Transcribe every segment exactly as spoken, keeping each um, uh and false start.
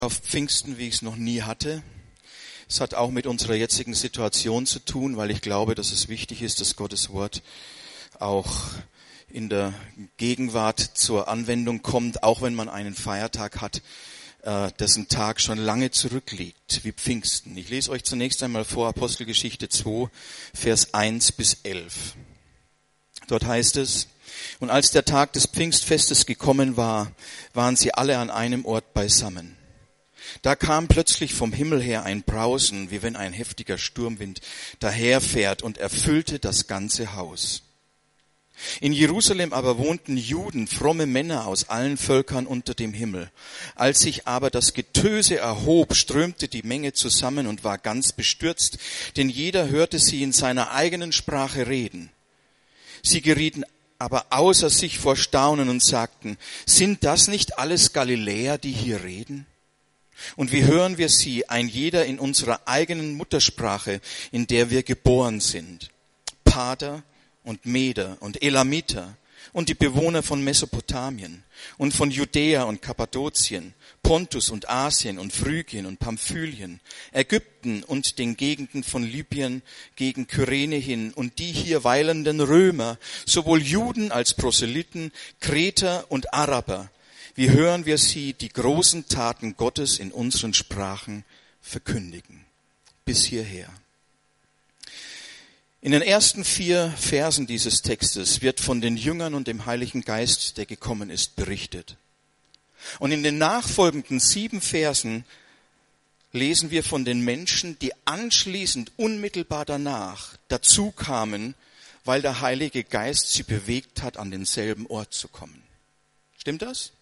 Auf Pfingsten, wie ich es noch nie hatte. Es hat auch mit unserer jetzigen Situation zu tun, weil ich glaube, dass es wichtig ist, dass Gottes Wort auch in der Gegenwart zur Anwendung kommt, auch wenn man einen Feiertag hat, äh, dessen Tag schon lange zurückliegt, wie Pfingsten. Ich lese euch zunächst einmal vor Apostelgeschichte zwei, Vers eins bis elf. Dort heißt es: Und als der Tag des Pfingstfestes gekommen war, waren sie alle an einem Ort beisammen. Da kam plötzlich vom Himmel her ein Brausen, wie wenn ein heftiger Sturmwind daherfährt, und erfüllte das ganze Haus. In Jerusalem aber wohnten Juden, fromme Männer aus allen Völkern unter dem Himmel. Als sich aber das Getöse erhob, strömte die Menge zusammen und war ganz bestürzt, denn jeder hörte sie in seiner eigenen Sprache reden. Sie gerieten aber außer sich vor Staunen und sagten: Sind das nicht alles Galiläer, die hier reden? Und wie hören wir sie, ein jeder in unserer eigenen Muttersprache, in der wir geboren sind? Parther und Meder und Elamiter und die Bewohner von Mesopotamien und von Judäa und Kappadokien, Pontus und Asien und Phrygien und Pamphylien, Ägypten und den Gegenden von Libyen gegen Kyrene hin und die hier weilenden Römer, sowohl Juden als Proselyten, Kreter und Araber. Wie hören wir sie, die großen Taten Gottes in unseren Sprachen verkündigen? Bis hierher. In den ersten vier Versen dieses Textes wird von den Jüngern und dem Heiligen Geist, der gekommen ist, berichtet. Und in den nachfolgenden sieben Versen lesen wir von den Menschen, die anschließend unmittelbar danach dazu kamen, weil der Heilige Geist sie bewegt hat, an denselben Ort zu kommen. Stimmt das?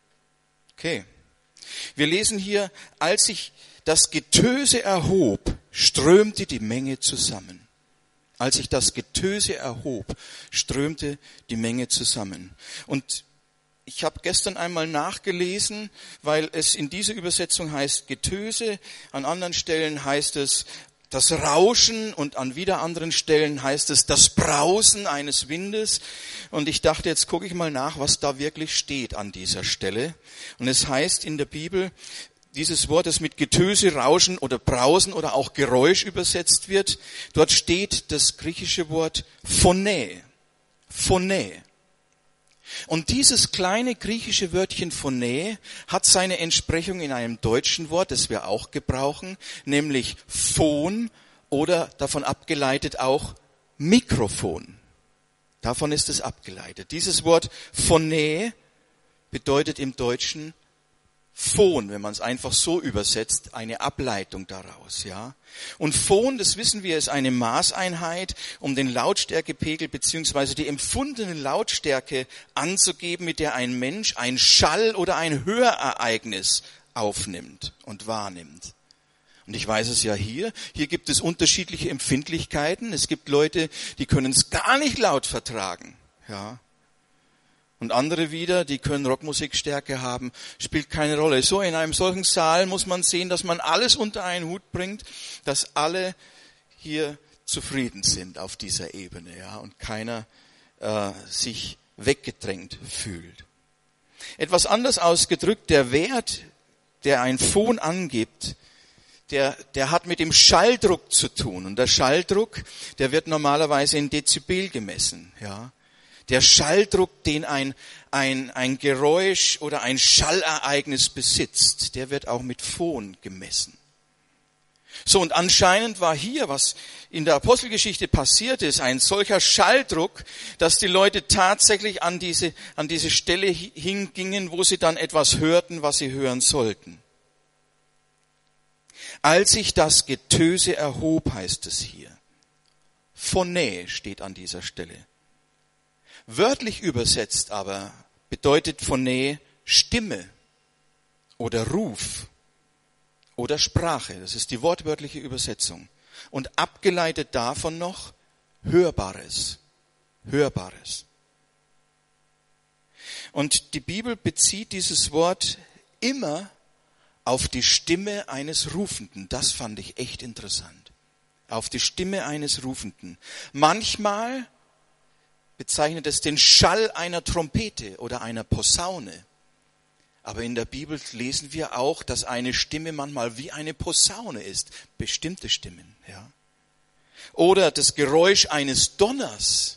Okay. Wir lesen hier: Als sich das Getöse erhob, strömte die Menge zusammen. Als sich das Getöse erhob, strömte die Menge zusammen. Und ich habe gestern einmal nachgelesen, weil es in dieser Übersetzung heißt Getöse, an anderen Stellen heißt es das Rauschen und an wieder anderen Stellen heißt es das Brausen eines Windes. Und ich dachte, jetzt gucke ich mal nach, was da wirklich steht an dieser Stelle. Und es heißt in der Bibel, dieses Wort, das mit Getöse, Rauschen oder Brausen oder auch Geräusch übersetzt wird, dort steht das griechische Wort Phonä. Phonä. Und dieses kleine griechische Wörtchen Phonä hat seine Entsprechung in einem deutschen Wort, das wir auch gebrauchen, nämlich Phon oder davon abgeleitet auch Mikrofon. Davon ist es abgeleitet. Dieses Wort Phonä bedeutet im Deutschen Phon, wenn man es einfach so übersetzt, eine Ableitung daraus, ja. Und Phon, das wissen wir, ist eine Maßeinheit, um den Lautstärkepegel beziehungsweise die empfundene Lautstärke anzugeben, mit der ein Mensch ein Schall- oder ein Hörereignis aufnimmt und wahrnimmt. Und ich weiß es ja hier, hier gibt es unterschiedliche Empfindlichkeiten. Es gibt Leute, die können es gar nicht laut vertragen, ja. Und andere wieder, die können Rockmusikstärke haben, spielt keine Rolle. So, in einem solchen Saal muss man sehen, dass man alles unter einen Hut bringt, dass alle hier zufrieden sind auf dieser Ebene, ja, und keiner äh, sich weggedrängt fühlt. Etwas anders ausgedrückt, der Wert, der ein Phon angibt, der, der hat mit dem Schalldruck zu tun. Und der Schalldruck, der wird normalerweise in Dezibel gemessen, ja. Der Schalldruck, den ein, ein, ein Geräusch oder ein Schallereignis besitzt, der wird auch mit Phon gemessen. So, und anscheinend war hier, was in der Apostelgeschichte passiert ist, ein solcher Schalldruck, dass die Leute tatsächlich an diese, an diese Stelle hingingen, wo sie dann etwas hörten, was sie hören sollten. Als sich das Getöse erhob, heißt es hier. Phonä steht an dieser Stelle. Wörtlich übersetzt aber bedeutet Phonä Stimme oder Ruf oder Sprache. Das ist die wortwörtliche Übersetzung. Und abgeleitet davon noch Hörbares. Hörbares. Und die Bibel bezieht dieses Wort immer auf die Stimme eines Rufenden. Das fand ich echt interessant. Auf die Stimme eines Rufenden. Manchmal bezeichnet es den Schall einer Trompete oder einer Posaune. Aber in der Bibel lesen wir auch, dass eine Stimme manchmal wie eine Posaune ist. Bestimmte Stimmen, ja. Oder das Geräusch eines Donners.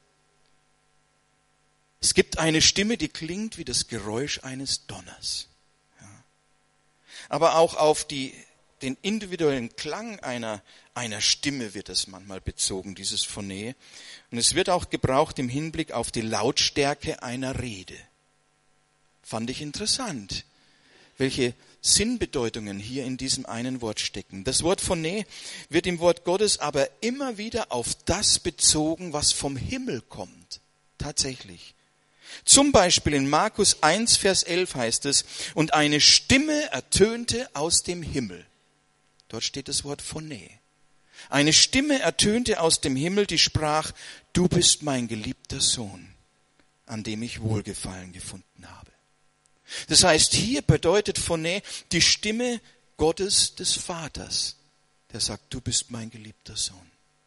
Es gibt eine Stimme, die klingt wie das Geräusch eines Donners. Ja. Aber auch auf die, den individuellen Klang einer, einer Stimme wird es manchmal bezogen, dieses Phone. Und es wird auch gebraucht im Hinblick auf die Lautstärke einer Rede. Fand ich interessant, welche Sinnbedeutungen hier in diesem einen Wort stecken. Das Wort Phone wird im Wort Gottes aber immer wieder auf das bezogen, was vom Himmel kommt. Tatsächlich. Zum Beispiel in Markus eins, Vers elf heißt es, und eine Stimme ertönte aus dem Himmel. Dort steht das Wort Phone. Eine Stimme ertönte aus dem Himmel, die sprach, du bist mein geliebter Sohn, an dem ich Wohlgefallen gefunden habe. Das heißt, hier bedeutet Phone die Stimme Gottes des Vaters, der sagt, du bist mein geliebter Sohn.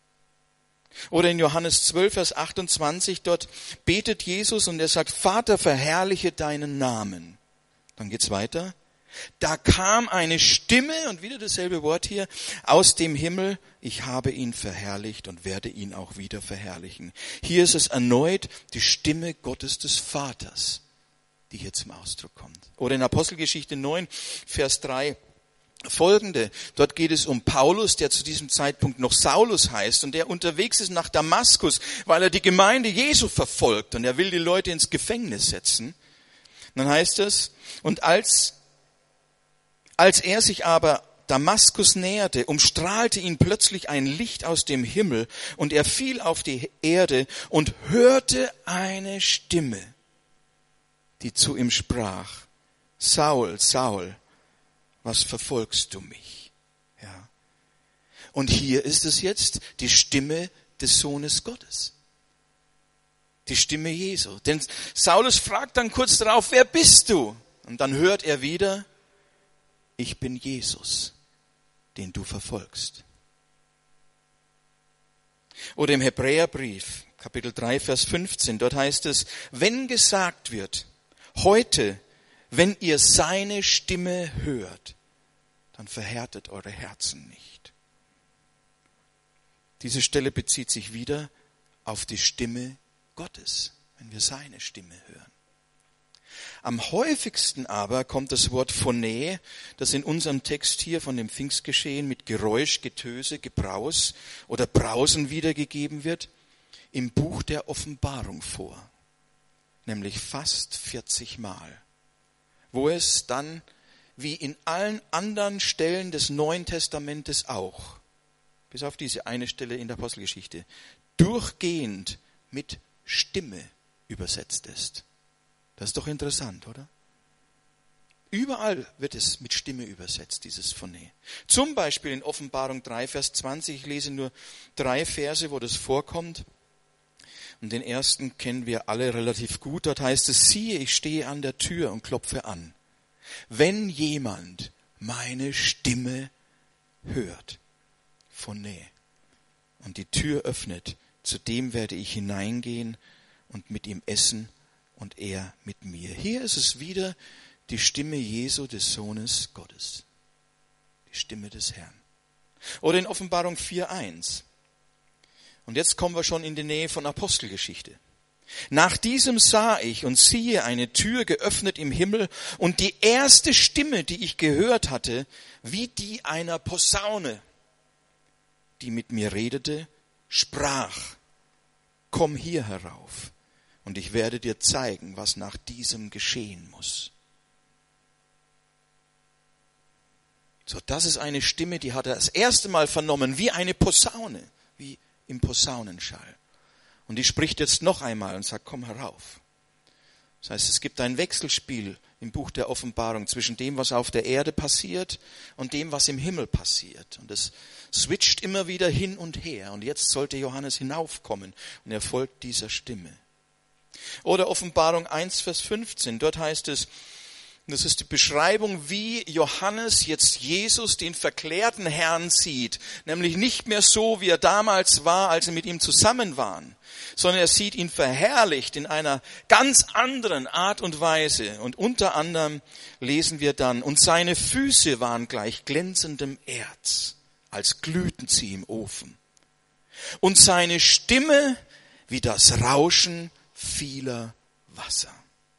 Oder in Johannes zwölf, Vers achtundzwanzig, dort betet Jesus und er sagt, Vater, verherrliche deinen Namen. Dann geht's weiter. Da kam eine Stimme, und wieder dasselbe Wort hier, aus dem Himmel, ich habe ihn verherrlicht und werde ihn auch wieder verherrlichen. Hier ist es erneut die Stimme Gottes des Vaters, die hier zum Ausdruck kommt. Oder in Apostelgeschichte neun, Vers drei, folgende. Dort geht es um Paulus, der zu diesem Zeitpunkt noch Saulus heißt und der unterwegs ist nach Damaskus, weil er die Gemeinde Jesu verfolgt und er will die Leute ins Gefängnis setzen. Und dann heißt es, und als, als er sich aber Damaskus näherte, umstrahlte ihn plötzlich ein Licht aus dem Himmel und er fiel auf die Erde und hörte eine Stimme, die zu ihm sprach, Saul, Saul, was verfolgst du mich? Ja. Und hier ist es jetzt die Stimme des Sohnes Gottes. Die Stimme Jesu. Denn Saulus fragt dann kurz darauf, wer bist du? Und dann hört er wieder, ich bin Jesus, den du verfolgst. Oder im Hebräerbrief, Kapitel drei, Vers fünfzehn, dort heißt es, wenn gesagt wird, heute, wenn ihr seine Stimme hört, dann verhärtet eure Herzen nicht. Diese Stelle bezieht sich wieder auf die Stimme Gottes, wenn wir seine Stimme hören. Am häufigsten aber kommt das Wort Phone, das in unserem Text hier von dem Pfingstgeschehen mit Geräusch, Getöse, Gebraus oder Brausen wiedergegeben wird, im Buch der Offenbarung vor, nämlich fast vierzig Mal. Wo es dann, wie in allen anderen Stellen des Neuen Testamentes auch, bis auf diese eine Stelle in der Apostelgeschichte, durchgehend mit Stimme übersetzt ist. Das ist doch interessant, oder? Überall wird es mit Stimme übersetzt, dieses Phone. Zum Beispiel in Offenbarung drei, Vers zwanzig, ich lese nur drei Verse, wo das vorkommt. Und den ersten kennen wir alle relativ gut. Dort heißt es, siehe, ich stehe an der Tür und klopfe an. Wenn jemand meine Stimme hört, Phone, und die Tür öffnet, zu dem werde ich hineingehen und mit ihm essen und er mit mir. Hier ist es wieder die Stimme Jesu, des Sohnes Gottes. Die Stimme des Herrn. Oder in Offenbarung vier, eins. Und jetzt kommen wir schon in die Nähe von Apostelgeschichte. Nach diesem sah ich und siehe eine Tür geöffnet im Himmel und die erste Stimme, die ich gehört hatte, wie die einer Posaune, die mit mir redete, sprach, komm hier herauf und ich werde dir zeigen, was nach diesem geschehen muss. So, das ist eine Stimme, die hat er das erste Mal vernommen, wie eine Posaune, wie im Posaunenschall. Und die spricht jetzt noch einmal und sagt, komm herauf. Das heißt, es gibt ein Wechselspiel im Buch der Offenbarung zwischen dem, was auf der Erde passiert und dem, was im Himmel passiert. Und es switcht immer wieder hin und her. Und jetzt sollte Johannes hinaufkommen und er folgt dieser Stimme. Oder Offenbarung eins, Vers fünfzehn, dort heißt es, Und das ist die Beschreibung, wie Johannes jetzt Jesus, den verklärten Herrn, sieht. Nämlich nicht mehr so, wie er damals war, als sie mit ihm zusammen waren, sondern er sieht ihn verherrlicht in einer ganz anderen Art und Weise. Und unter anderem lesen wir dann, und seine Füße waren gleich glänzendem Erz, als glühten sie im Ofen. Und seine Stimme wie das Rauschen vieler Wasser.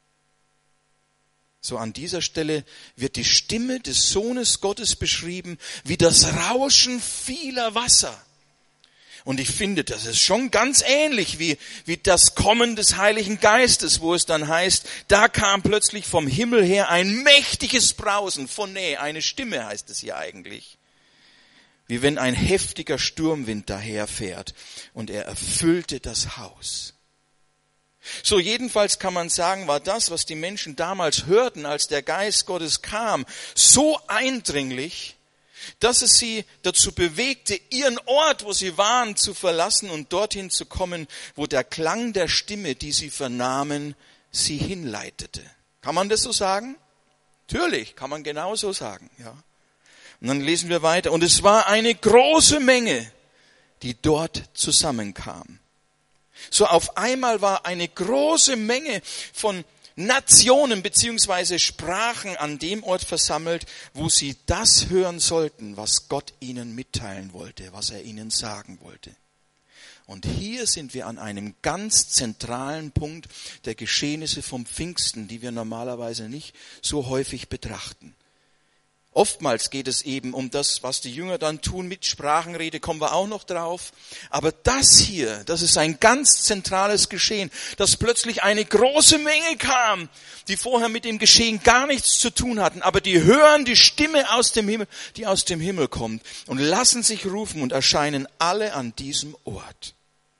So an dieser Stelle wird die Stimme des Sohnes Gottes beschrieben wie das Rauschen vieler Wasser. Und ich finde, das ist schon ganz ähnlich wie, wie das Kommen des Heiligen Geistes, wo es dann heißt, da kam plötzlich vom Himmel her ein mächtiges Brausen von Nähe, eine Stimme heißt es hier eigentlich. Wie wenn ein heftiger Sturmwind daherfährt und er erfüllte das Haus. So jedenfalls kann man sagen, war das, was die Menschen damals hörten, als der Geist Gottes kam, so eindringlich, dass es sie dazu bewegte, ihren Ort, wo sie waren, zu verlassen und dorthin zu kommen, wo der Klang der Stimme, die sie vernahmen, sie hinleitete. Kann man das so sagen? Natürlich, kann man genau so sagen, ja. Und dann lesen wir weiter. Und es war eine große Menge, die dort zusammenkam. So auf einmal war eine große Menge von Nationen beziehungsweise Sprachen an dem Ort versammelt, wo sie das hören sollten, was Gott ihnen mitteilen wollte, was er ihnen sagen wollte. Und hier sind wir an einem ganz zentralen Punkt der Geschehnisse vom Pfingsten, die wir normalerweise nicht so häufig betrachten. Oftmals geht es eben um das, was die Jünger dann tun mit Sprachenrede, kommen wir auch noch drauf. Aber das hier, das ist ein ganz zentrales Geschehen, dass plötzlich eine große Menge kam, die vorher mit dem Geschehen gar nichts zu tun hatten. Aber die hören die Stimme aus dem Himmel, die aus dem Himmel kommt und lassen sich rufen und erscheinen alle an diesem Ort.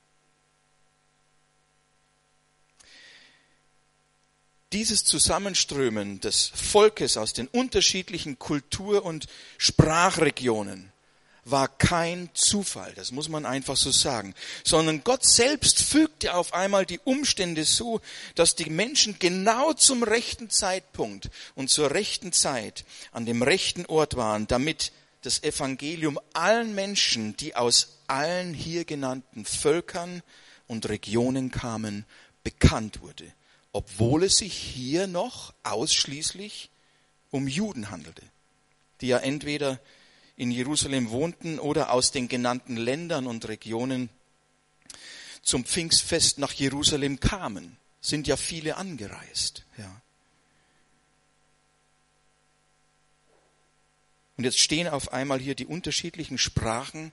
Dieses Zusammenströmen des Volkes aus den unterschiedlichen Kultur- und Sprachregionen war kein Zufall, das muss man einfach so sagen, sondern Gott selbst fügte auf einmal die Umstände so, dass die Menschen genau zum rechten Zeitpunkt und zur rechten Zeit an dem rechten Ort waren, damit das Evangelium allen Menschen, die aus allen hier genannten Völkern und Regionen kamen, bekannt wurde. Obwohl es sich hier noch ausschließlich um Juden handelte, die ja entweder in Jerusalem wohnten oder aus den genannten Ländern und Regionen zum Pfingstfest nach Jerusalem kamen. Sind ja viele angereist. Ja. Und jetzt stehen auf einmal hier die unterschiedlichen Sprachen,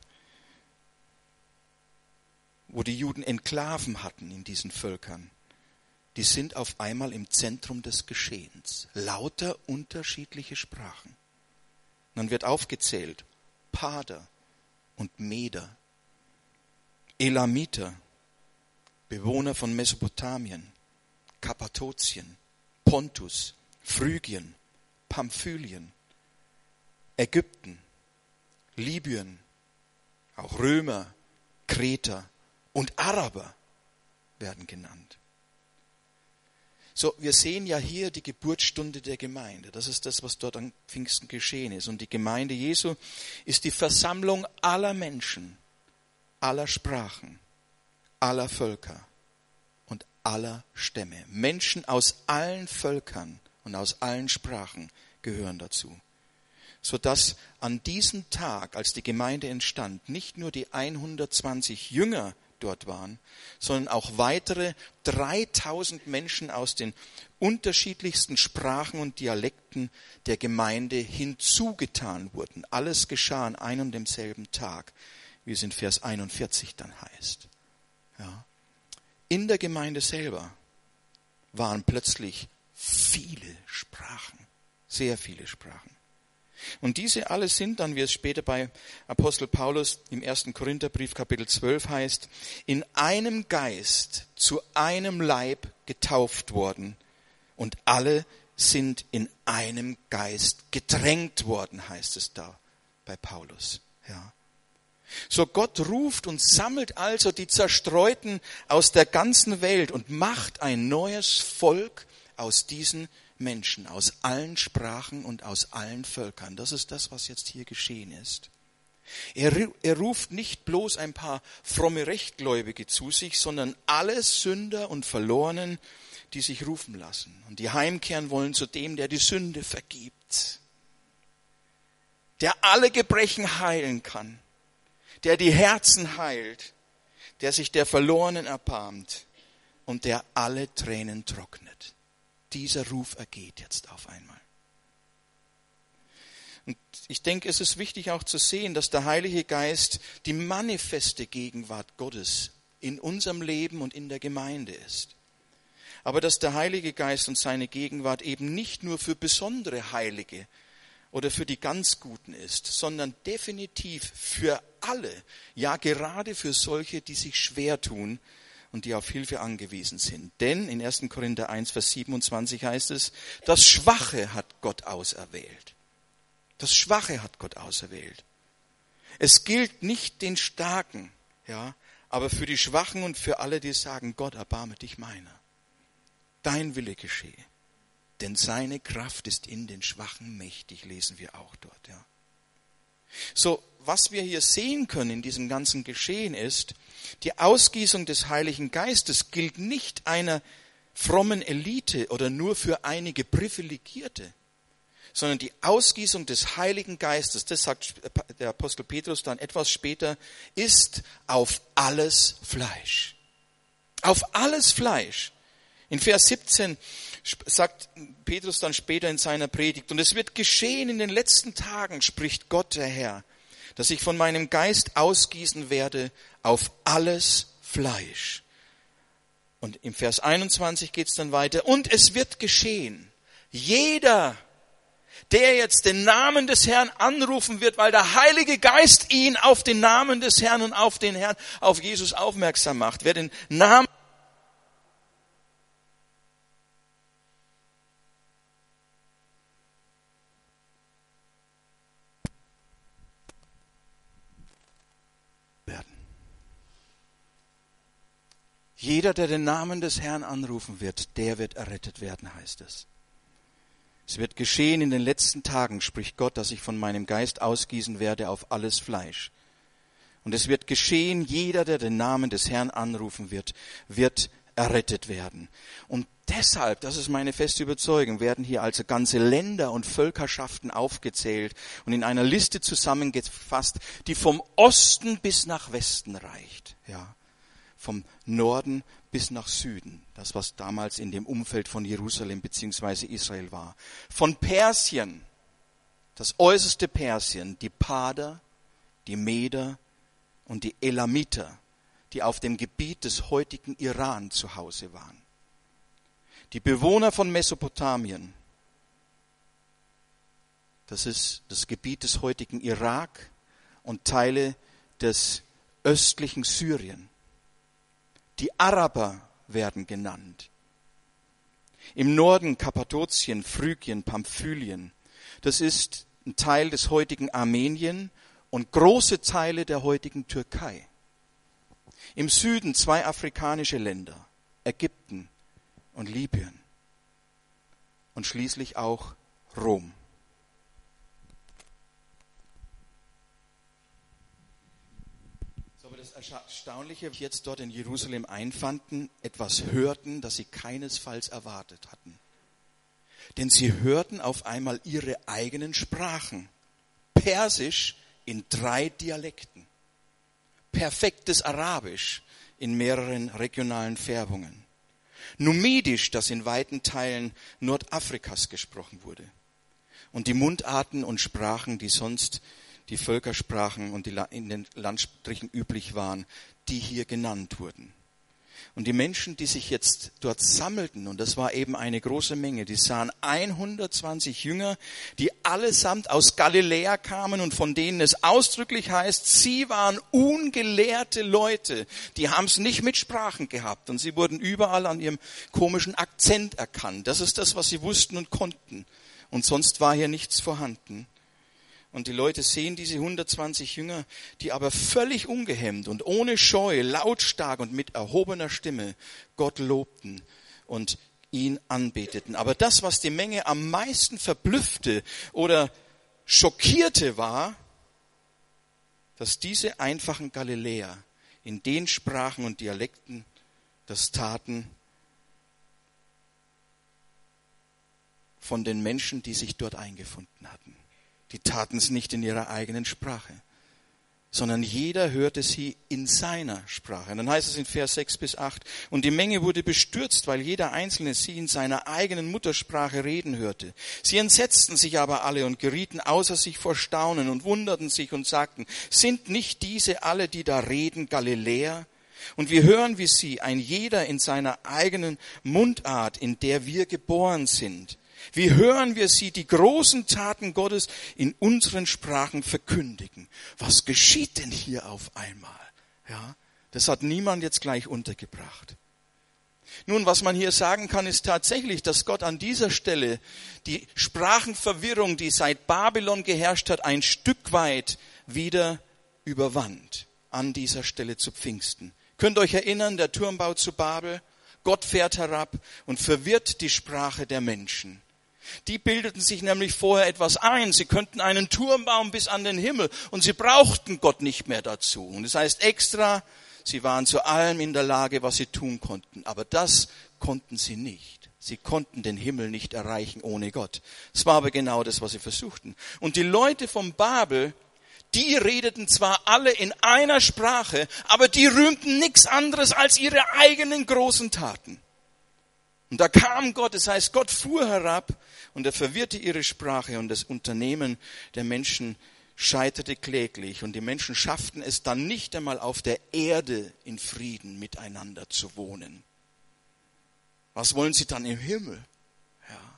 wo die Juden Enklaven hatten in diesen Völkern. Die sind auf einmal im Zentrum des Geschehens. Lauter unterschiedliche Sprachen. Und dann wird aufgezählt, Parder und Meder, Elamiter, Bewohner von Mesopotamien, Kappadokien, Pontus, Phrygien, Pamphylien, Ägypten, Libyen, auch Römer, Kreter und Araber werden genannt. So, wir sehen ja hier die Geburtsstunde der Gemeinde. Das ist das, was dort an Pfingsten geschehen ist. Und die Gemeinde Jesu ist die Versammlung aller Menschen, aller Sprachen, aller Völker und aller Stämme. Menschen aus allen Völkern und aus allen Sprachen gehören dazu. Sodass an diesem Tag, als die Gemeinde entstand, nicht nur die hundertzwanzig Jünger dort waren, sondern auch weitere dreitausend Menschen aus den unterschiedlichsten Sprachen und Dialekten der Gemeinde hinzugetan wurden. Alles geschah an einem und demselben Tag, wie es in Vers einundvierzig dann heißt. Ja. In der Gemeinde selber waren plötzlich viele Sprachen, sehr viele Sprachen. Und diese alle sind dann, wie es später bei Apostel Paulus im ersten Korintherbrief Kapitel zwölf heißt, in einem Geist zu einem Leib getauft worden und alle sind in einem Geist gedrängt worden, heißt es da bei Paulus. Ja. So Gott ruft und sammelt also die Zerstreuten aus der ganzen Welt und macht ein neues Volk aus diesen Menschen aus allen Sprachen und aus allen Völkern. Das ist das, was jetzt hier geschehen ist. Er, er ruft nicht bloß ein paar fromme Rechtgläubige zu sich, sondern alle Sünder und Verlorenen, die sich rufen lassen und die heimkehren wollen zu dem, der die Sünde vergibt, der alle Gebrechen heilen kann, der die Herzen heilt, der sich der Verlorenen erbarmt und der alle Tränen trocknet. Dieser Ruf ergeht jetzt auf einmal. Und ich denke, es ist wichtig auch zu sehen, dass der Heilige Geist die manifeste Gegenwart Gottes in unserem Leben und in der Gemeinde ist. Aber dass der Heilige Geist und seine Gegenwart eben nicht nur für besondere Heilige oder für die ganz Guten ist, sondern definitiv für alle, ja gerade für solche, die sich schwer tun und die auf Hilfe angewiesen sind. Denn in erster Korinther eins, Vers siebenundzwanzig heißt es, das Schwache hat Gott auserwählt. Das Schwache hat Gott auserwählt. Es gilt nicht den Starken, ja, aber für die Schwachen und für alle, die sagen, Gott, erbarme dich meiner. Dein Wille geschehe. Denn seine Kraft ist in den Schwachen mächtig, lesen wir auch dort, ja. So, was wir hier sehen können in diesem ganzen Geschehen ist, die Ausgießung des Heiligen Geistes gilt nicht einer frommen Elite oder nur für einige Privilegierte, sondern die Ausgießung des Heiligen Geistes, das sagt der Apostel Petrus dann etwas später, ist auf alles Fleisch. Auf alles Fleisch. In Vers siebzehn sagt Petrus dann später in seiner Predigt, und es wird geschehen in den letzten Tagen, spricht Gott der Herr, dass ich von meinem Geist ausgießen werde auf alles Fleisch. Und im Vers einundzwanzig geht es dann weiter, und es wird geschehen, jeder, der jetzt den Namen des Herrn anrufen wird, weil der Heilige Geist ihn auf den Namen des Herrn und auf den Herrn, auf Jesus aufmerksam macht, wer den Namen werden. Jeder, der den Namen des Herrn anrufen wird, der wird errettet werden, heißt es. Es wird geschehen in den letzten Tagen, spricht Gott, dass ich von meinem Geist ausgießen werde auf alles Fleisch. Und es wird geschehen, jeder, der den Namen des Herrn anrufen wird, wird errettet werden. Und deshalb, das ist meine feste Überzeugung, werden hier also ganze Länder und Völkerschaften aufgezählt und in einer Liste zusammengefasst, die vom Osten bis nach Westen reicht. Ja, vom Norden bis nach Süden, das was damals in dem Umfeld von Jerusalem bzw. Israel war. Von Persien, das äußerste Persien, die Parder, die Meder und die Elamiter, die auf dem Gebiet des heutigen Iran zu Hause waren. Die Bewohner von Mesopotamien, das ist das Gebiet des heutigen Irak und Teile des östlichen Syrien. Die Araber werden genannt. Im Norden Kappadokien, Phrygien, Pamphylien. Das ist ein Teil des heutigen Armenien und große Teile der heutigen Türkei. Im Süden zwei afrikanische Länder, Ägypten und Libyen. Und schließlich auch Rom. Das Erstaunliche, was jetzt dort in Jerusalem einfanden, etwas hörten, das sie keinesfalls erwartet hatten. Denn sie hörten auf einmal ihre eigenen Sprachen. Persisch in drei Dialekten. Perfektes Arabisch in mehreren regionalen Färbungen. Numidisch, das in weiten Teilen Nordafrikas gesprochen wurde. Und die Mundarten und Sprachen, die sonst die Völkersprachen und die in den Landstrichen üblich waren, die hier genannt wurden. Und die Menschen, die sich jetzt dort sammelten, und das war eben eine große Menge, die sahen hundertzwanzig Jünger, die allesamt aus Galiläa kamen und von denen es ausdrücklich heißt, sie waren ungelehrte Leute, die haben es nicht mit Sprachen gehabt und sie wurden überall an ihrem komischen Akzent erkannt. Das ist das, was sie wussten und konnten. Und sonst war hier nichts vorhanden. Und die Leute sehen diese hundertzwanzig Jünger, die aber völlig ungehemmt und ohne Scheu, lautstark und mit erhobener Stimme Gott lobten und ihn anbeteten. Aber das, was die Menge am meisten verblüffte oder schockierte, war, dass diese einfachen Galiläer in den Sprachen und Dialekten das taten von den Menschen, die sich dort eingefunden hatten. Die taten es nicht in ihrer eigenen Sprache, sondern jeder hörte sie in seiner Sprache. Und dann heißt es in Vers sechs bis acht, und die Menge wurde bestürzt, weil jeder Einzelne sie in seiner eigenen Muttersprache reden hörte. Sie entsetzten sich aber alle und gerieten außer sich vor Staunen und wunderten sich und sagten, sind nicht diese alle, die da reden, Galiläer? Und wir hören wie sie, ein jeder in seiner eigenen Mundart, in der wir geboren sind. Wie hören wir sie, die großen Taten Gottes in unseren Sprachen verkündigen? Was geschieht denn hier auf einmal? Ja, das hat niemand jetzt gleich untergebracht. Nun, was man hier sagen kann, ist tatsächlich, dass Gott an dieser Stelle die Sprachenverwirrung, die seit Babylon geherrscht hat, ein Stück weit wieder überwand. An dieser Stelle zu Pfingsten. Könnt ihr euch erinnern, der Turmbau zu Babel? Gott fährt herab und verwirrt die Sprache der Menschen. Die bildeten sich nämlich vorher etwas ein. Sie könnten einen Turm bauen bis an den Himmel und sie brauchten Gott nicht mehr dazu. Und das heißt extra, sie waren zu allem in der Lage, was sie tun konnten. Aber das konnten sie nicht. Sie konnten den Himmel nicht erreichen ohne Gott. Das war aber genau das, was sie versuchten. Und die Leute von Babel, die redeten zwar alle in einer Sprache, aber die rühmten nichts anderes als ihre eigenen großen Taten. Und da kam Gott, das heißt, Gott fuhr herab und er verwirrte ihre Sprache und das Unternehmen der Menschen scheiterte kläglich. Und die Menschen schafften es dann nicht einmal auf der Erde in Frieden miteinander zu wohnen. Was wollen sie dann im Himmel? Ja.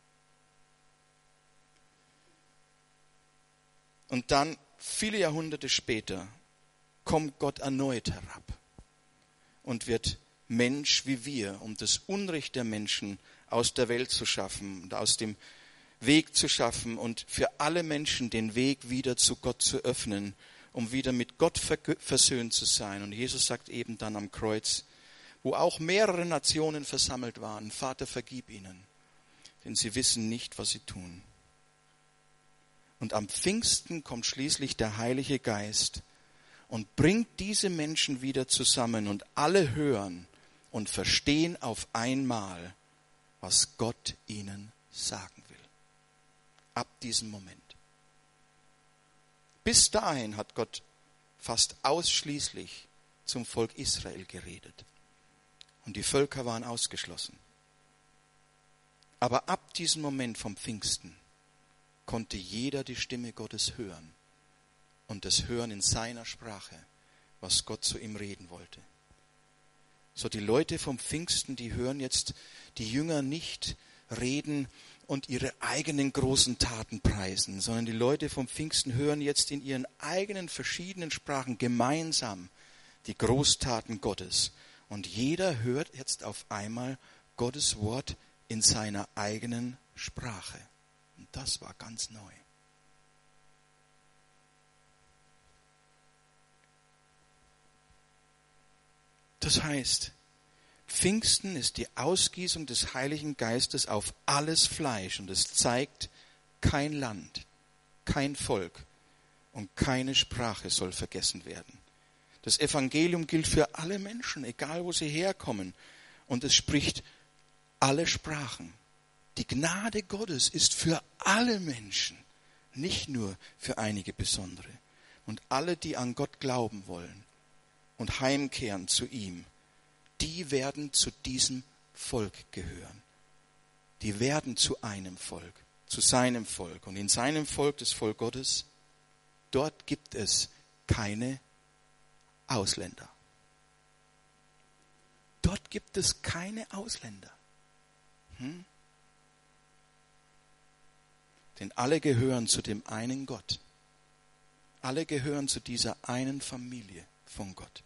Und dann, viele Jahrhunderte später, kommt Gott erneut herab und wird Mensch wie wir, um das Unrecht der Menschen aus der Welt zu schaffen und aus dem Weg zu schaffen und für alle Menschen den Weg wieder zu Gott zu öffnen, um wieder mit Gott versöhnt zu sein. Und Jesus sagt eben dann am Kreuz, wo auch mehrere Nationen versammelt waren, Vater, vergib ihnen, denn sie wissen nicht, was sie tun. Und am Pfingsten kommt schließlich der Heilige Geist und bringt diese Menschen wieder zusammen und alle hören und verstehen auf einmal, was Gott ihnen sagen will. Ab diesem Moment. Bis dahin hat Gott fast ausschließlich zum Volk Israel geredet. Und die Völker waren ausgeschlossen. Aber ab diesem Moment vom Pfingsten konnte jeder die Stimme Gottes hören. Und das Hören in seiner Sprache, was Gott zu ihm reden wollte. So, die Leute vom Pfingsten, die hören jetzt die Jünger nicht reden und ihre eigenen großen Taten preisen, sondern die Leute vom Pfingsten hören jetzt in ihren eigenen verschiedenen Sprachen gemeinsam die Großtaten Gottes. Und jeder hört jetzt auf einmal Gottes Wort in seiner eigenen Sprache. Und das war ganz neu. Das heißt, Pfingsten ist die Ausgießung des Heiligen Geistes auf alles Fleisch und es zeigt, kein Land, kein Volk und keine Sprache soll vergessen werden. Das Evangelium gilt für alle Menschen, egal wo sie herkommen, und es spricht alle Sprachen. Die Gnade Gottes ist für alle Menschen, nicht nur für einige besondere. Und alle, die an Gott glauben wollen und heimkehren zu ihm, die werden zu diesem Volk gehören. Die werden zu einem Volk, zu seinem Volk. Und in seinem Volk, das Volk Gottes, dort gibt es keine Ausländer. Dort gibt es keine Ausländer. Hm? Denn alle gehören zu dem einen Gott. Alle gehören zu dieser einen Familie von Gott.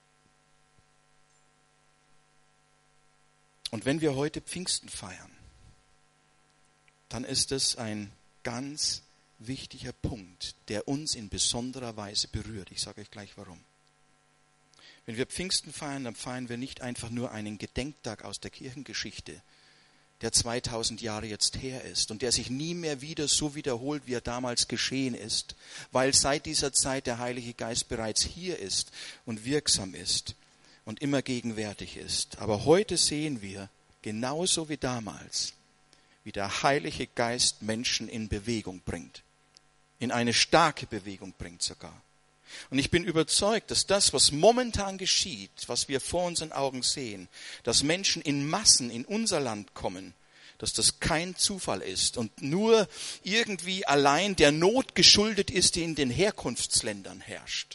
Und wenn wir heute Pfingsten feiern, dann ist es ein ganz wichtiger Punkt, der uns in besonderer Weise berührt. Ich sage euch gleich warum. Wenn wir Pfingsten feiern, dann feiern wir nicht einfach nur einen Gedenktag aus der Kirchengeschichte, der zweitausend Jahre jetzt her ist und der sich nie mehr wieder so wiederholt, wie er damals geschehen ist, weil seit dieser Zeit der Heilige Geist bereits hier ist und wirksam ist und immer gegenwärtig ist. Aber heute sehen wir, genauso wie damals, wie der Heilige Geist Menschen in Bewegung bringt, in eine starke Bewegung bringt sogar. Und ich bin überzeugt, dass das, was momentan geschieht, was wir vor unseren Augen sehen, dass Menschen in Massen in unser Land kommen, dass das kein Zufall ist und nur irgendwie allein der Not geschuldet ist, die in den Herkunftsländern herrscht.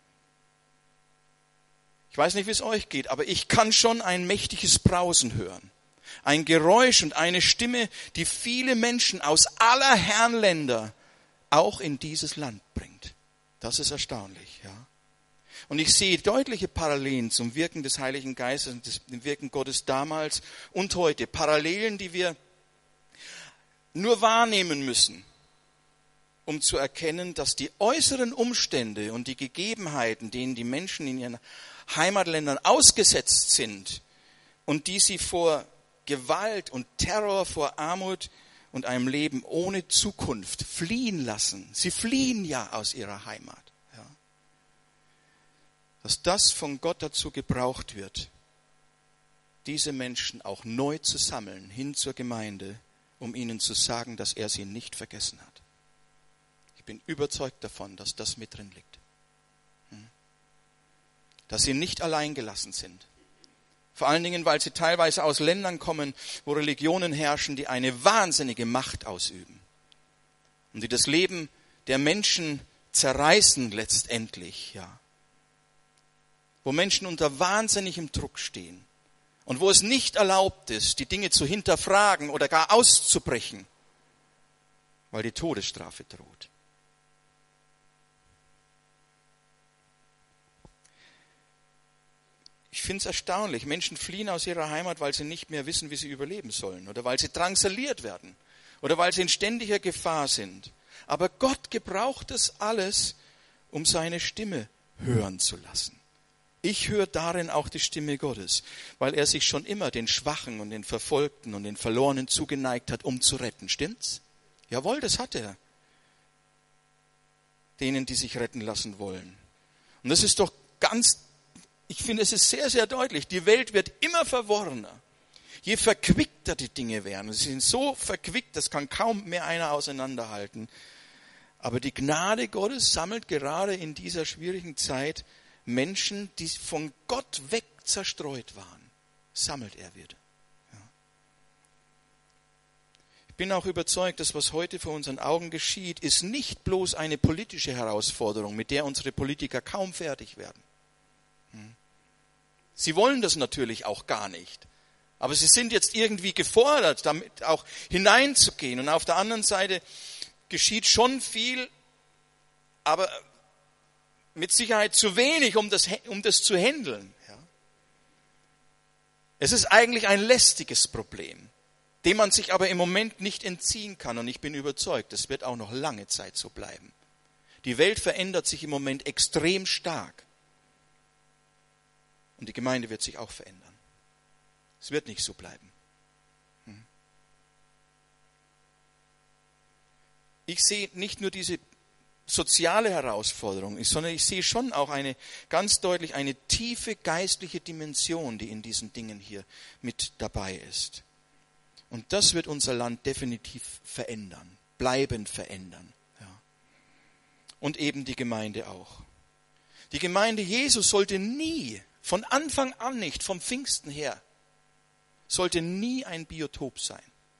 Ich weiß nicht, wie es euch geht, aber ich kann schon ein mächtiges Brausen hören. Ein Geräusch und eine Stimme, die viele Menschen aus aller Herrenländer auch in dieses Land bringt. Das ist erstaunlich, ja. Und ich sehe deutliche Parallelen zum Wirken des Heiligen Geistes und dem Wirken Gottes damals und heute. Parallelen, die wir nur wahrnehmen müssen, um zu erkennen, dass die äußeren Umstände und die Gegebenheiten, denen die Menschen in ihren Heimatländern ausgesetzt sind und die sie vor Gewalt und Terror, vor Armut und einem Leben ohne Zukunft fliehen lassen. Sie fliehen ja aus ihrer Heimat. Ja. Dass das von Gott dazu gebraucht wird, diese Menschen auch neu zu sammeln, hin zur Gemeinde, um ihnen zu sagen, dass er sie nicht vergessen hat. Ich bin überzeugt davon, dass das mit drin liegt. Dass sie nicht allein gelassen sind. Vor allen Dingen, weil sie teilweise aus Ländern kommen, wo Religionen herrschen, die eine wahnsinnige Macht ausüben. Und die das Leben der Menschen zerreißen letztendlich, ja. Wo Menschen unter wahnsinnigem Druck stehen. Und wo es nicht erlaubt ist, die Dinge zu hinterfragen oder gar auszubrechen, weil die Todesstrafe droht. Ich finde es erstaunlich. Menschen fliehen aus ihrer Heimat, weil sie nicht mehr wissen, wie sie überleben sollen. Oder weil sie drangsaliert werden. Oder weil sie in ständiger Gefahr sind. Aber Gott gebraucht es alles, um seine Stimme hören zu lassen. Ich höre darin auch die Stimme Gottes, weil er sich schon immer den Schwachen und den Verfolgten und den Verlorenen zugeneigt hat, um zu retten. Stimmt's? Jawohl, das hat er. Denen, die sich retten lassen wollen. Und das ist doch ganz Ich finde, es ist sehr, sehr deutlich. Die Welt wird immer verworrener. Je verquickter die Dinge werden. Sie sind so verquickt, das kann kaum mehr einer auseinanderhalten. Aber die Gnade Gottes sammelt gerade in dieser schwierigen Zeit Menschen, die von Gott weg zerstreut waren. Sammelt er wieder. Ja. Ich bin auch überzeugt, dass was heute vor unseren Augen geschieht, ist nicht bloß eine politische Herausforderung, mit der unsere Politiker kaum fertig werden. Sie wollen das natürlich auch gar nicht. Aber sie sind jetzt irgendwie gefordert, damit auch hineinzugehen. Und auf der anderen Seite geschieht schon viel, aber mit Sicherheit zu wenig, um das, um das zu handeln. Ja. Es ist eigentlich ein lästiges Problem, dem man sich aber im Moment nicht entziehen kann. Und ich bin überzeugt, es wird auch noch lange Zeit so bleiben. Die Welt verändert sich im Moment extrem stark. Und die Gemeinde wird sich auch verändern. Es wird nicht so bleiben. Ich sehe nicht nur diese soziale Herausforderung, sondern ich sehe schon auch eine ganz deutlich eine tiefe geistliche Dimension, die in diesen Dingen hier mit dabei ist. Und das wird unser Land definitiv verändern, bleibend verändern. Ja. Und eben die Gemeinde auch. Die Gemeinde Jesu sollte nie, von Anfang an nicht, vom Pfingsten her, sollte nie ein Biotop sein,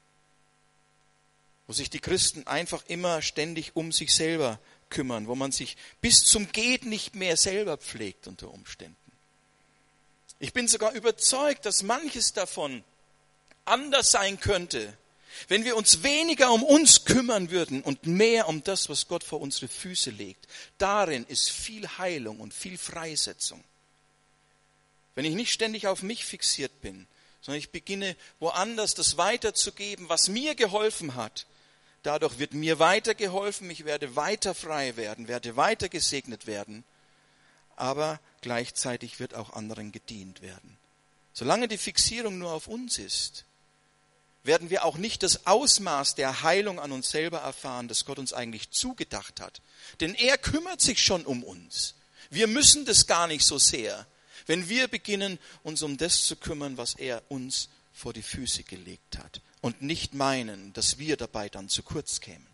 wo sich die Christen einfach immer ständig um sich selber kümmern, wo man sich bis zum Geht nicht mehr selber pflegt unter Umständen. Ich bin sogar überzeugt, dass manches davon anders sein könnte, wenn wir uns weniger um uns kümmern würden und mehr um das, was Gott vor unsere Füße legt. Darin ist viel Heilung und viel Freisetzung. Wenn ich nicht ständig auf mich fixiert bin, sondern ich beginne woanders das weiterzugeben, was mir geholfen hat. Dadurch wird mir weitergeholfen, ich werde weiter frei werden, werde weiter gesegnet werden, aber gleichzeitig wird auch anderen gedient werden. Solange die Fixierung nur auf uns ist, werden wir auch nicht das Ausmaß der Heilung an uns selber erfahren, das Gott uns eigentlich zugedacht hat. Denn er kümmert sich schon um uns. Wir müssen das gar nicht so sehr, wenn wir beginnen, uns um das zu kümmern, was er uns vor die Füße gelegt hat und nicht meinen, dass wir dabei dann zu kurz kämen.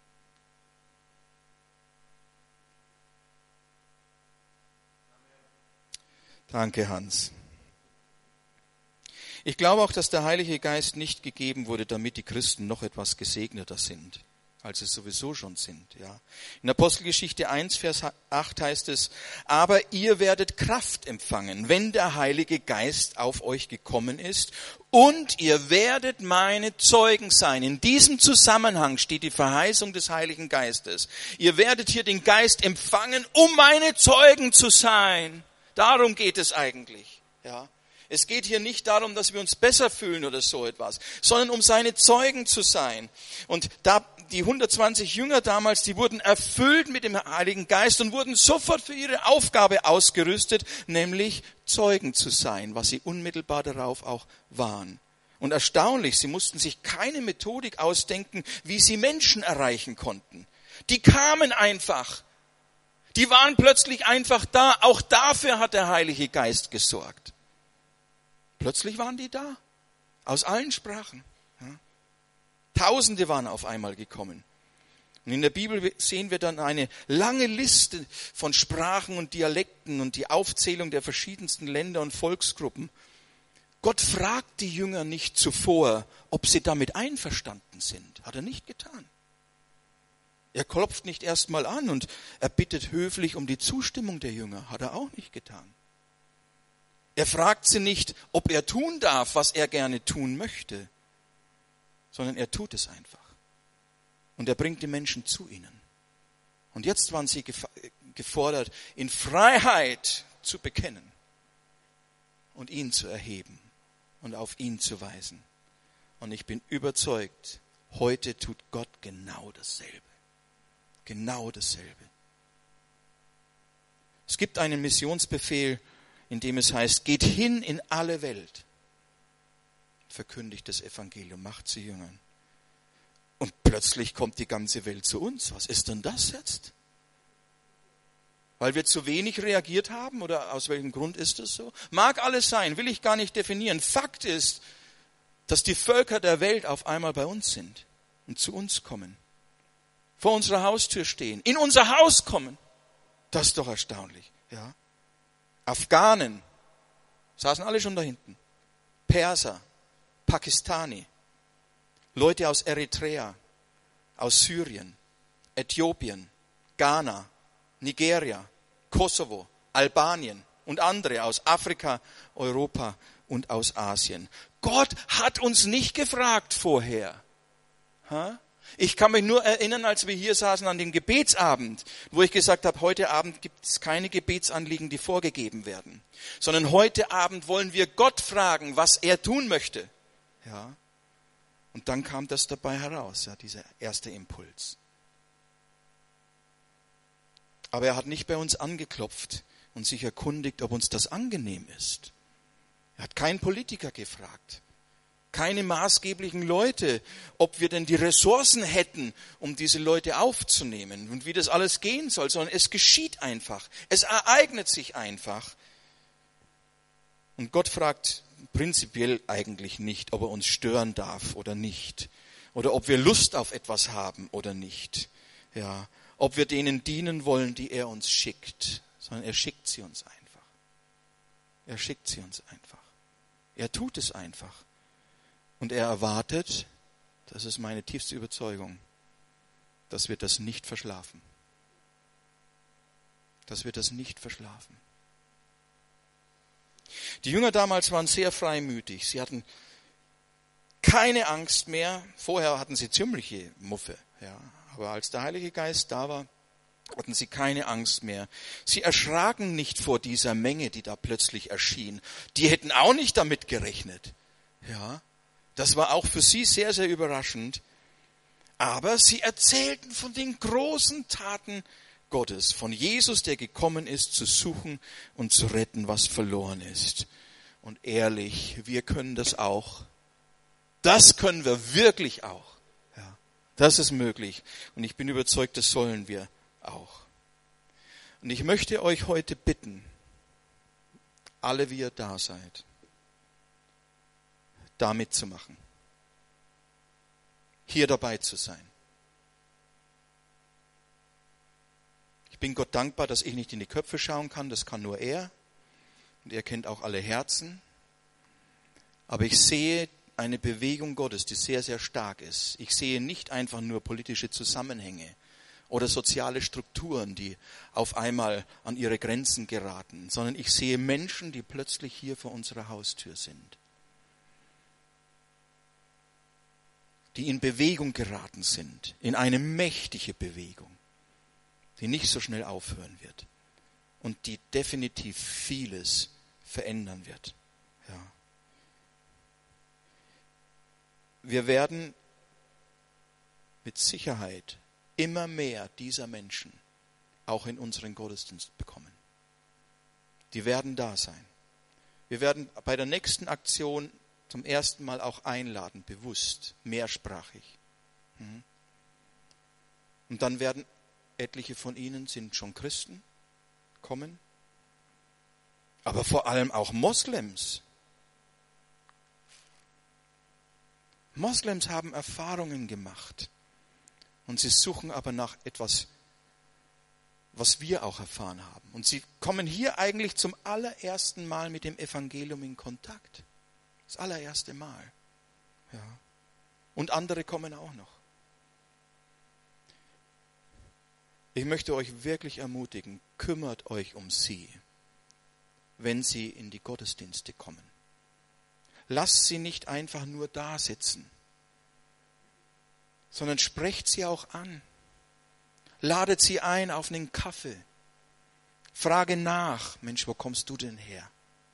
Danke, Hans. Ich glaube auch, dass der Heilige Geist nicht gegeben wurde, damit die Christen noch etwas gesegneter sind, als sie sowieso schon sind. Ja. In Apostelgeschichte eins, Vers acht heißt es, aber ihr werdet Kraft empfangen, wenn der Heilige Geist auf euch gekommen ist, und ihr werdet meine Zeugen sein. In diesem Zusammenhang steht die Verheißung des Heiligen Geistes. Ihr werdet hier den Geist empfangen, um meine Zeugen zu sein. Darum geht es eigentlich. Ja. Es geht hier nicht darum, dass wir uns besser fühlen oder so etwas, sondern um seine Zeugen zu sein. Und da die hundertzwanzig Jünger damals, die wurden erfüllt mit dem Heiligen Geist und wurden sofort für ihre Aufgabe ausgerüstet, nämlich Zeugen zu sein, was sie unmittelbar darauf auch waren. Und erstaunlich, sie mussten sich keine Methodik ausdenken, wie sie Menschen erreichen konnten. Die kamen einfach. Die waren plötzlich einfach da. Auch dafür hat der Heilige Geist gesorgt. Plötzlich waren die da, aus allen Sprachen. Ja. Tausende waren auf einmal gekommen. Und in der Bibel sehen wir dann eine lange Liste von Sprachen und Dialekten und die Aufzählung der verschiedensten Länder und Volksgruppen. Gott fragt die Jünger nicht zuvor, ob sie damit einverstanden sind. Hat er nicht getan. Er klopft nicht erst mal an und er bittet höflich um die Zustimmung der Jünger. Hat er auch nicht getan. Er fragt sie nicht, ob er tun darf, was er gerne tun möchte, sondern er tut es einfach. Und er bringt die Menschen zu ihnen. Und jetzt waren sie gefordert, in Freiheit zu bekennen und ihn zu erheben und auf ihn zu weisen. Und ich bin überzeugt, heute tut Gott genau dasselbe. Genau dasselbe. Es gibt einen Missionsbefehl, in dem es heißt, geht hin in alle Welt, verkündigt das Evangelium, macht sie Jüngern. Und plötzlich kommt die ganze Welt zu uns. Was ist denn das jetzt? Weil wir zu wenig reagiert haben oder aus welchem Grund ist das so? Mag alles sein, will ich gar nicht definieren. Fakt ist, dass die Völker der Welt auf einmal bei uns sind und zu uns kommen. Vor unserer Haustür stehen, in unser Haus kommen. Das ist doch erstaunlich, ja. Afghanen saßen alle schon da hinten. Perser, Pakistani, Leute aus Eritrea, aus Syrien, Äthiopien, Ghana, Nigeria, Kosovo, Albanien und andere aus Afrika, Europa und aus Asien. Gott hat uns nicht gefragt vorher. Ha? Ich kann mich nur erinnern, als wir hier saßen an dem Gebetsabend, wo ich gesagt habe, heute Abend gibt es keine Gebetsanliegen, die vorgegeben werden, sondern heute Abend wollen wir Gott fragen, was er tun möchte. Ja. Und dann kam das dabei heraus, ja, dieser erste Impuls. Aber er hat nicht bei uns angeklopft und sich erkundigt, ob uns das angenehm ist. Er hat keinen Politiker gefragt. Keine maßgeblichen Leute, ob wir denn die Ressourcen hätten, um diese Leute aufzunehmen und wie das alles gehen soll, sondern es geschieht einfach. Es ereignet sich einfach. Und Gott fragt prinzipiell eigentlich nicht, ob er uns stören darf oder nicht. Oder ob wir Lust auf etwas haben oder nicht. Ja, ob wir denen dienen wollen, die er uns schickt. Sondern er schickt sie uns einfach. Er schickt sie uns einfach. Er tut es einfach. Und er erwartet, das ist meine tiefste Überzeugung, dass wir das nicht verschlafen. Dass wir das nicht verschlafen. Die Jünger damals waren sehr freimütig. Sie hatten keine Angst mehr. Vorher hatten sie ziemliche Muffe. Ja. Aber als der Heilige Geist da war, hatten sie keine Angst mehr. Sie erschraken nicht vor dieser Menge, die da plötzlich erschien. Die hätten auch nicht damit gerechnet. Ja. Das war auch für sie sehr, sehr überraschend. Aber sie erzählten von den großen Taten Gottes, von Jesus, der gekommen ist, zu suchen und zu retten, was verloren ist. Und ehrlich, wir können das auch. Das können wir wirklich auch. Ja, das ist möglich. Und ich bin überzeugt, das sollen wir auch. Und ich möchte euch heute bitten, alle wie ihr da seid, da mitzumachen. Hier dabei zu sein. Ich bin Gott dankbar, dass ich nicht in die Köpfe schauen kann, das kann nur er. Und er kennt auch alle Herzen. Aber ich sehe eine Bewegung Gottes, die sehr, sehr stark ist. Ich sehe nicht einfach nur politische Zusammenhänge oder soziale Strukturen, die auf einmal an ihre Grenzen geraten, sondern ich sehe Menschen, die plötzlich hier vor unserer Haustür sind. Die in Bewegung geraten sind, in eine mächtige Bewegung, die nicht so schnell aufhören wird und die definitiv vieles verändern wird. Ja. Wir werden mit Sicherheit immer mehr dieser Menschen auch in unseren Gottesdienst bekommen. Die werden da sein. Wir werden bei der nächsten Aktion zum ersten Mal auch einladen, bewusst, mehrsprachig. Und dann werden etliche von ihnen sind schon Christen, kommen, aber vor allem auch Moslems. Moslems haben Erfahrungen gemacht und sie suchen aber nach etwas, was wir auch erfahren haben. Und sie kommen hier eigentlich zum allerersten Mal mit dem Evangelium in Kontakt. Das allererste Mal. Ja. Und andere kommen auch noch. Ich möchte euch wirklich ermutigen, kümmert euch um sie, wenn sie in die Gottesdienste kommen. Lasst sie nicht einfach nur da sitzen, sondern sprecht sie auch an. Ladet sie ein auf einen Kaffee. Frage nach, Mensch, wo kommst du denn her?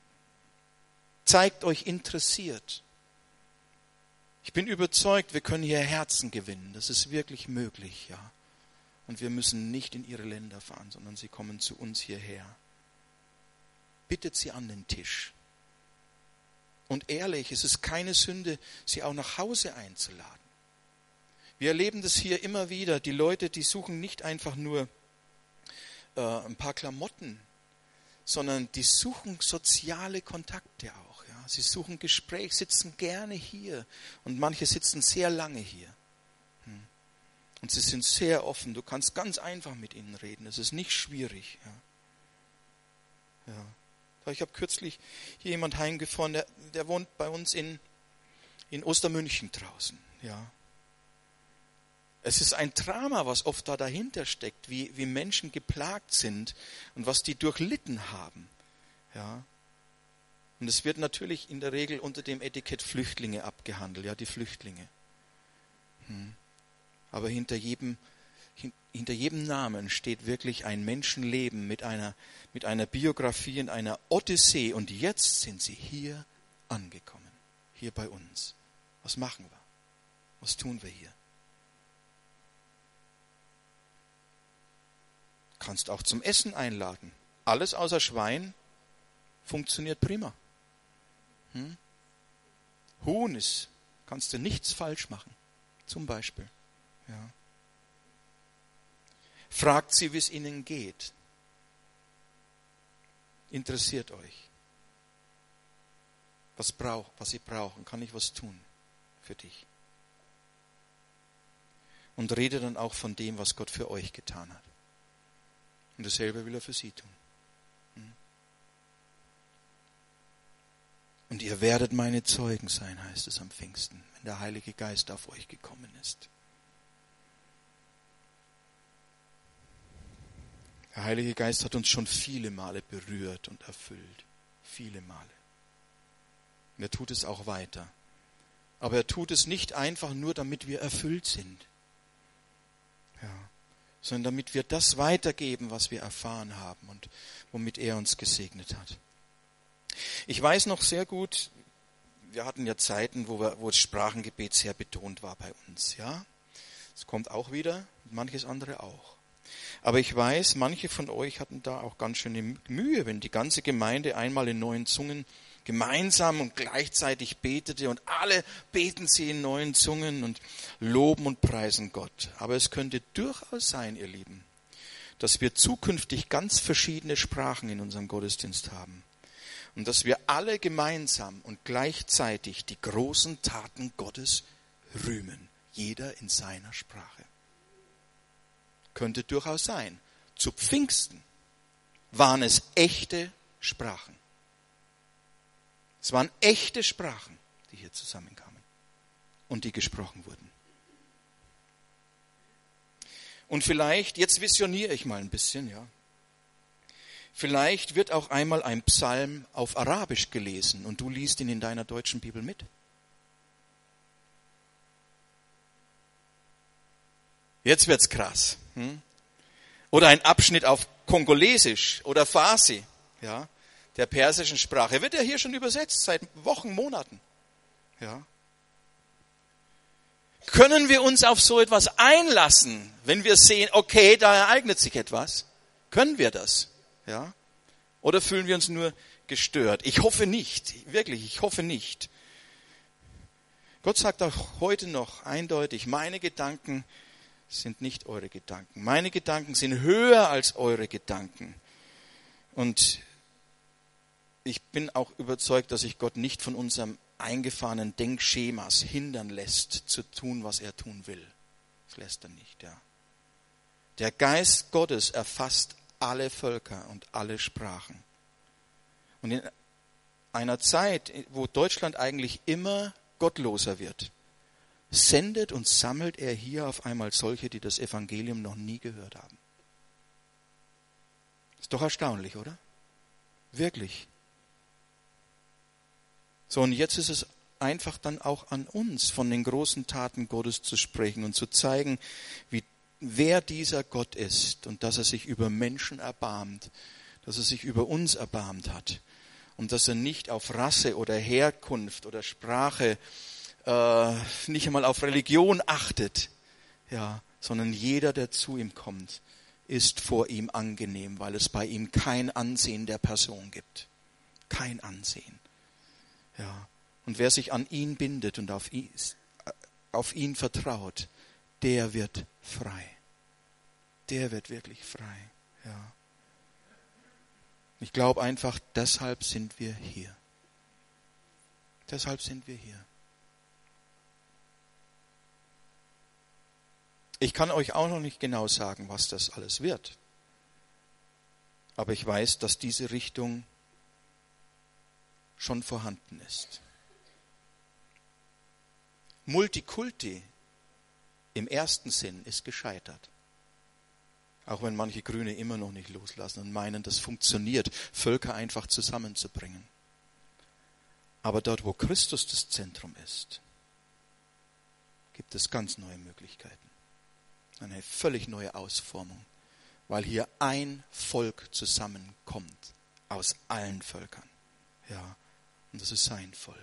Zeigt euch interessiert. Ich bin überzeugt, wir können hier Herzen gewinnen. Das ist wirklich möglich, ja. Und wir müssen nicht in ihre Länder fahren, sondern sie kommen zu uns hierher. Bittet sie an den Tisch. Und ehrlich, es ist keine Sünde, sie auch nach Hause einzuladen. Wir erleben das hier immer wieder. Die Leute, die suchen nicht einfach nur äh, ein paar Klamotten, sondern die suchen soziale Kontakte auch. Ja. Sie suchen Gespräch, sitzen gerne hier und manche sitzen sehr lange hier. Hm. Und sie sind sehr offen. Du kannst ganz einfach mit ihnen reden. Das ist nicht schwierig. Ja. Ja. Ich habe kürzlich hier jemand heimgefahren, der, der wohnt bei uns in, in Ostermünchen draußen. Ja. Es ist ein Drama, was oft da dahinter steckt, wie, wie Menschen geplagt sind und was die durchlitten haben. Ja. Und es wird natürlich in der Regel unter dem Etikett Flüchtlinge abgehandelt, ja, die Flüchtlinge. Hm. Aber hinter jedem, hinter jedem Namen steht wirklich ein Menschenleben mit einer, mit einer Biografie und einer Odyssee. Und jetzt sind sie hier angekommen, hier bei uns. Was machen wir? Was tun wir hier? Du kannst auch zum Essen einladen. Alles außer Schwein funktioniert prima. Hm? Huhn ist, kannst du nichts falsch machen. Zum Beispiel. Ja. Fragt sie, wie es ihnen geht. Interessiert euch. Was braucht, was sie brauchen. Kann ich was tun für dich? Und rede dann auch von dem, was Gott für euch getan hat. Und dasselbe will er für sie tun. Und ihr werdet meine Zeugen sein, heißt es am Pfingsten, wenn der Heilige Geist auf euch gekommen ist. Der Heilige Geist hat uns schon viele Male berührt und erfüllt. Viele Male. Und er tut es auch weiter. Aber er tut es nicht einfach nur, damit wir erfüllt sind. Ja. Sondern damit wir das weitergeben, was wir erfahren haben und womit er uns gesegnet hat. Ich weiß noch sehr gut, wir hatten ja Zeiten, wo, wir, wo das Sprachengebet sehr betont war bei uns. Ja, es kommt auch wieder, manches andere auch. Aber ich weiß, manche von euch hatten da auch ganz schöne Mühe, wenn die ganze Gemeinde einmal in neuen Zungen gemeinsam und gleichzeitig betete und alle beten sie in neuen Zungen und loben und preisen Gott. Aber es könnte durchaus sein, ihr Lieben, dass wir zukünftig ganz verschiedene Sprachen in unserem Gottesdienst haben. Und dass wir alle gemeinsam und gleichzeitig die großen Taten Gottes rühmen. Jeder in seiner Sprache. Könnte durchaus sein. Zu Pfingsten waren es echte Sprachen. Es waren echte Sprachen, die hier zusammenkamen und die gesprochen wurden. Und vielleicht, jetzt visioniere ich mal ein bisschen, ja. Vielleicht wird auch einmal ein Psalm auf Arabisch gelesen und du liest ihn in deiner deutschen Bibel mit. Jetzt wird's krass. Hm? Oder ein Abschnitt auf Kongolesisch oder Farsi, ja, der persischen Sprache. Wird ja hier schon übersetzt seit Wochen, Monaten. Ja. Können wir uns auf so etwas einlassen, wenn wir sehen, okay, da ereignet sich etwas? Können wir das? Ja? Oder fühlen wir uns nur gestört? Ich hoffe nicht, wirklich, ich hoffe nicht. Gott sagt auch heute noch eindeutig, meine Gedanken sind nicht eure Gedanken. Meine Gedanken sind höher als eure Gedanken. Und ich bin auch überzeugt, dass sich Gott nicht von unserem eingefahrenen Denkschemas hindern lässt, zu tun, was er tun will. Das lässt er nicht, ja. Der Geist Gottes erfasst alle Völker und alle Sprachen. Und in einer Zeit, wo Deutschland eigentlich immer gottloser wird, sendet und sammelt er hier auf einmal solche, die das Evangelium noch nie gehört haben. Ist doch erstaunlich, oder? Wirklich. So, und jetzt ist es einfach dann auch an uns, von den großen Taten Gottes zu sprechen und zu zeigen, wie, wer dieser Gott ist und dass er sich über Menschen erbarmt, dass er sich über uns erbarmt hat und dass er nicht auf Rasse oder Herkunft oder Sprache, äh, nicht einmal auf Religion achtet, ja, sondern jeder, der zu ihm kommt, ist vor ihm angenehm, weil es bei ihm kein Ansehen der Person gibt. Kein Ansehen. Ja, und wer sich an ihn bindet und auf ihn, auf ihn vertraut, der wird frei. Der wird wirklich frei. Ja. Ich glaube einfach, deshalb sind wir hier. Deshalb sind wir hier. Ich kann euch auch noch nicht genau sagen, was das alles wird. Aber ich weiß, dass diese Richtung schon vorhanden ist. Multikulti im ersten Sinn ist gescheitert. Auch wenn manche Grüne immer noch nicht loslassen und meinen, das funktioniert, Völker einfach zusammenzubringen. Aber dort, wo Christus das Zentrum ist, gibt es ganz neue Möglichkeiten. Eine völlig neue Ausformung, weil hier ein Volk zusammenkommt aus allen Völkern. Ja, und das ist sein Volk.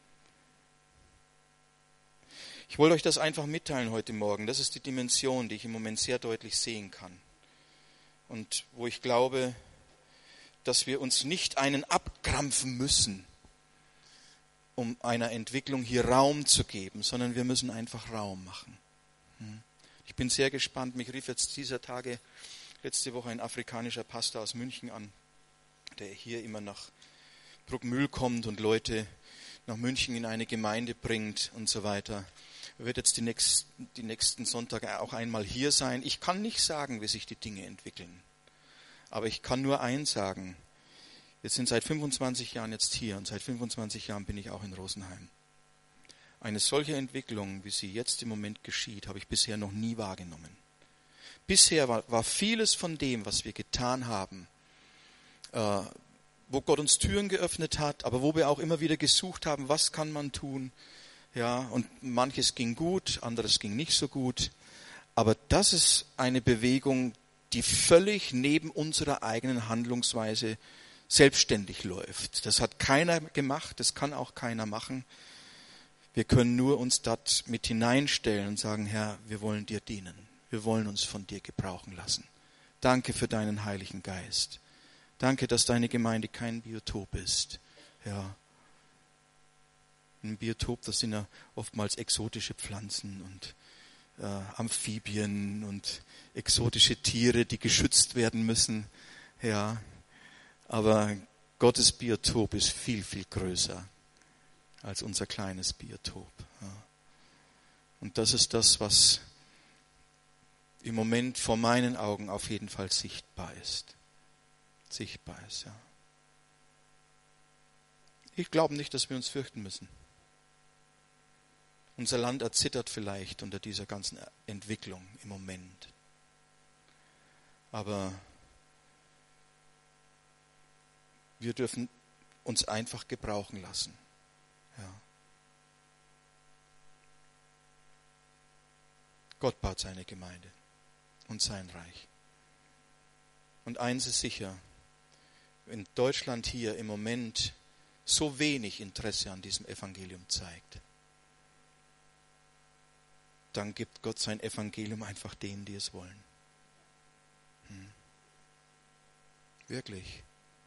Ich wollte euch das einfach mitteilen heute Morgen. Das ist die Dimension, die ich im Moment sehr deutlich sehen kann. Und wo ich glaube, dass wir uns nicht einen abkrampfen müssen, um einer Entwicklung hier Raum zu geben, sondern wir müssen einfach Raum machen. Ich bin sehr gespannt. Mich rief jetzt dieser Tage, letzte Woche, ein afrikanischer Pastor aus München an, der hier immer nach Bruckmühl kommt und Leute nach München in eine Gemeinde bringt und so weiter. Er wird jetzt die nächsten, die nächsten Sonntage auch einmal hier sein. Ich kann nicht sagen, wie sich die Dinge entwickeln. Aber ich kann nur eins sagen. Wir sind seit fünfundzwanzig Jahren jetzt hier und seit fünfundzwanzig Jahren bin ich auch in Rosenheim. Eine solche Entwicklung, wie sie jetzt im Moment geschieht, habe ich bisher noch nie wahrgenommen. Bisher war, war vieles von dem, was wir getan haben, äh, wo Gott uns Türen geöffnet hat, aber wo wir auch immer wieder gesucht haben, was kann man tun. Ja, und manches ging gut, anderes ging nicht so gut. Aber das ist eine Bewegung, die völlig neben unserer eigenen Handlungsweise selbstständig läuft. Das hat keiner gemacht, das kann auch keiner machen. Wir können nur uns dort mit hineinstellen und sagen, Herr, wir wollen dir dienen. Wir wollen uns von dir gebrauchen lassen. Danke für deinen Heiligen Geist. Danke, dass deine Gemeinde kein Biotop ist. Ja, Ein Biotop, das sind ja oftmals exotische Pflanzen und äh, Amphibien und exotische Tiere, die geschützt werden müssen. Ja, aber Gottes Biotop ist viel, viel größer als unser kleines Biotop. Ja. Und das ist das, was im Moment vor meinen Augen auf jeden Fall sichtbar ist. Sichtbar ist, ja. Ich glaube nicht, dass wir uns fürchten müssen. Unser Land erzittert vielleicht unter dieser ganzen Entwicklung im Moment. Aber wir dürfen uns einfach gebrauchen lassen. Ja. Gott baut seine Gemeinde und sein Reich. Und eins ist sicher, wenn Deutschland hier im Moment so wenig Interesse an diesem Evangelium zeigt, dann gibt Gott sein Evangelium einfach denen, die es wollen. Hm. Wirklich.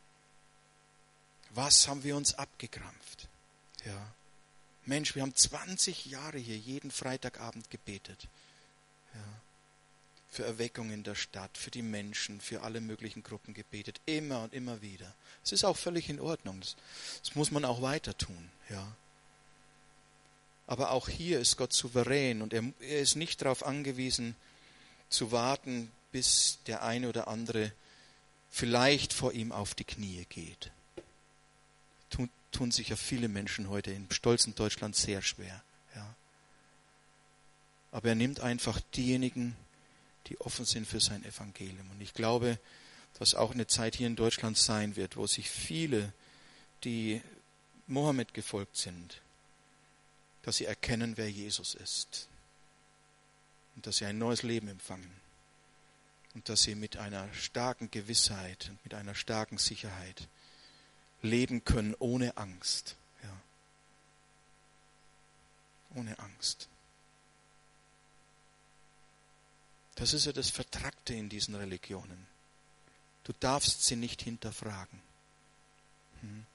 Was haben wir uns abgekrampft? Ja. Mensch, wir haben zwanzig Jahre hier jeden Freitagabend gebetet. Ja. Für Erweckung in der Stadt, für die Menschen, für alle möglichen Gruppen gebetet. Immer und immer wieder. Es ist auch völlig in Ordnung. Das, das muss man auch weiter tun. Ja. Aber auch hier ist Gott souverän und er, er ist nicht darauf angewiesen, zu warten, bis der eine oder andere vielleicht vor ihm auf die Knie geht. Tun, tun sich ja viele Menschen heute im stolzen Deutschland sehr schwer. Ja. Aber er nimmt einfach diejenigen, die offen sind für sein Evangelium. Und ich glaube, dass auch eine Zeit hier in Deutschland sein wird, wo sich viele, die Mohammed gefolgt sind, dass sie erkennen, wer Jesus ist. Und dass sie ein neues Leben empfangen. Und dass sie mit einer starken Gewissheit und mit einer starken Sicherheit leben können ohne Angst. Ja. Ohne Angst. Das ist ja das Vertrackte in diesen Religionen. Du darfst sie nicht hinterfragen. Hm.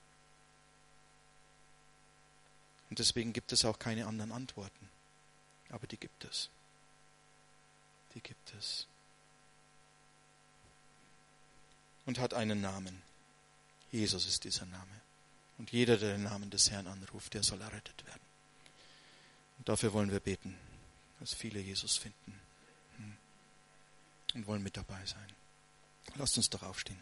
Und deswegen gibt es auch keine anderen Antworten. Aber die gibt es. Die gibt es. Und hat einen Namen. Jesus ist dieser Name. Und jeder, der den Namen des Herrn anruft, der soll errettet werden. Und dafür wollen wir beten, dass viele Jesus finden. Und wollen mit dabei sein. Lasst uns doch aufstehen.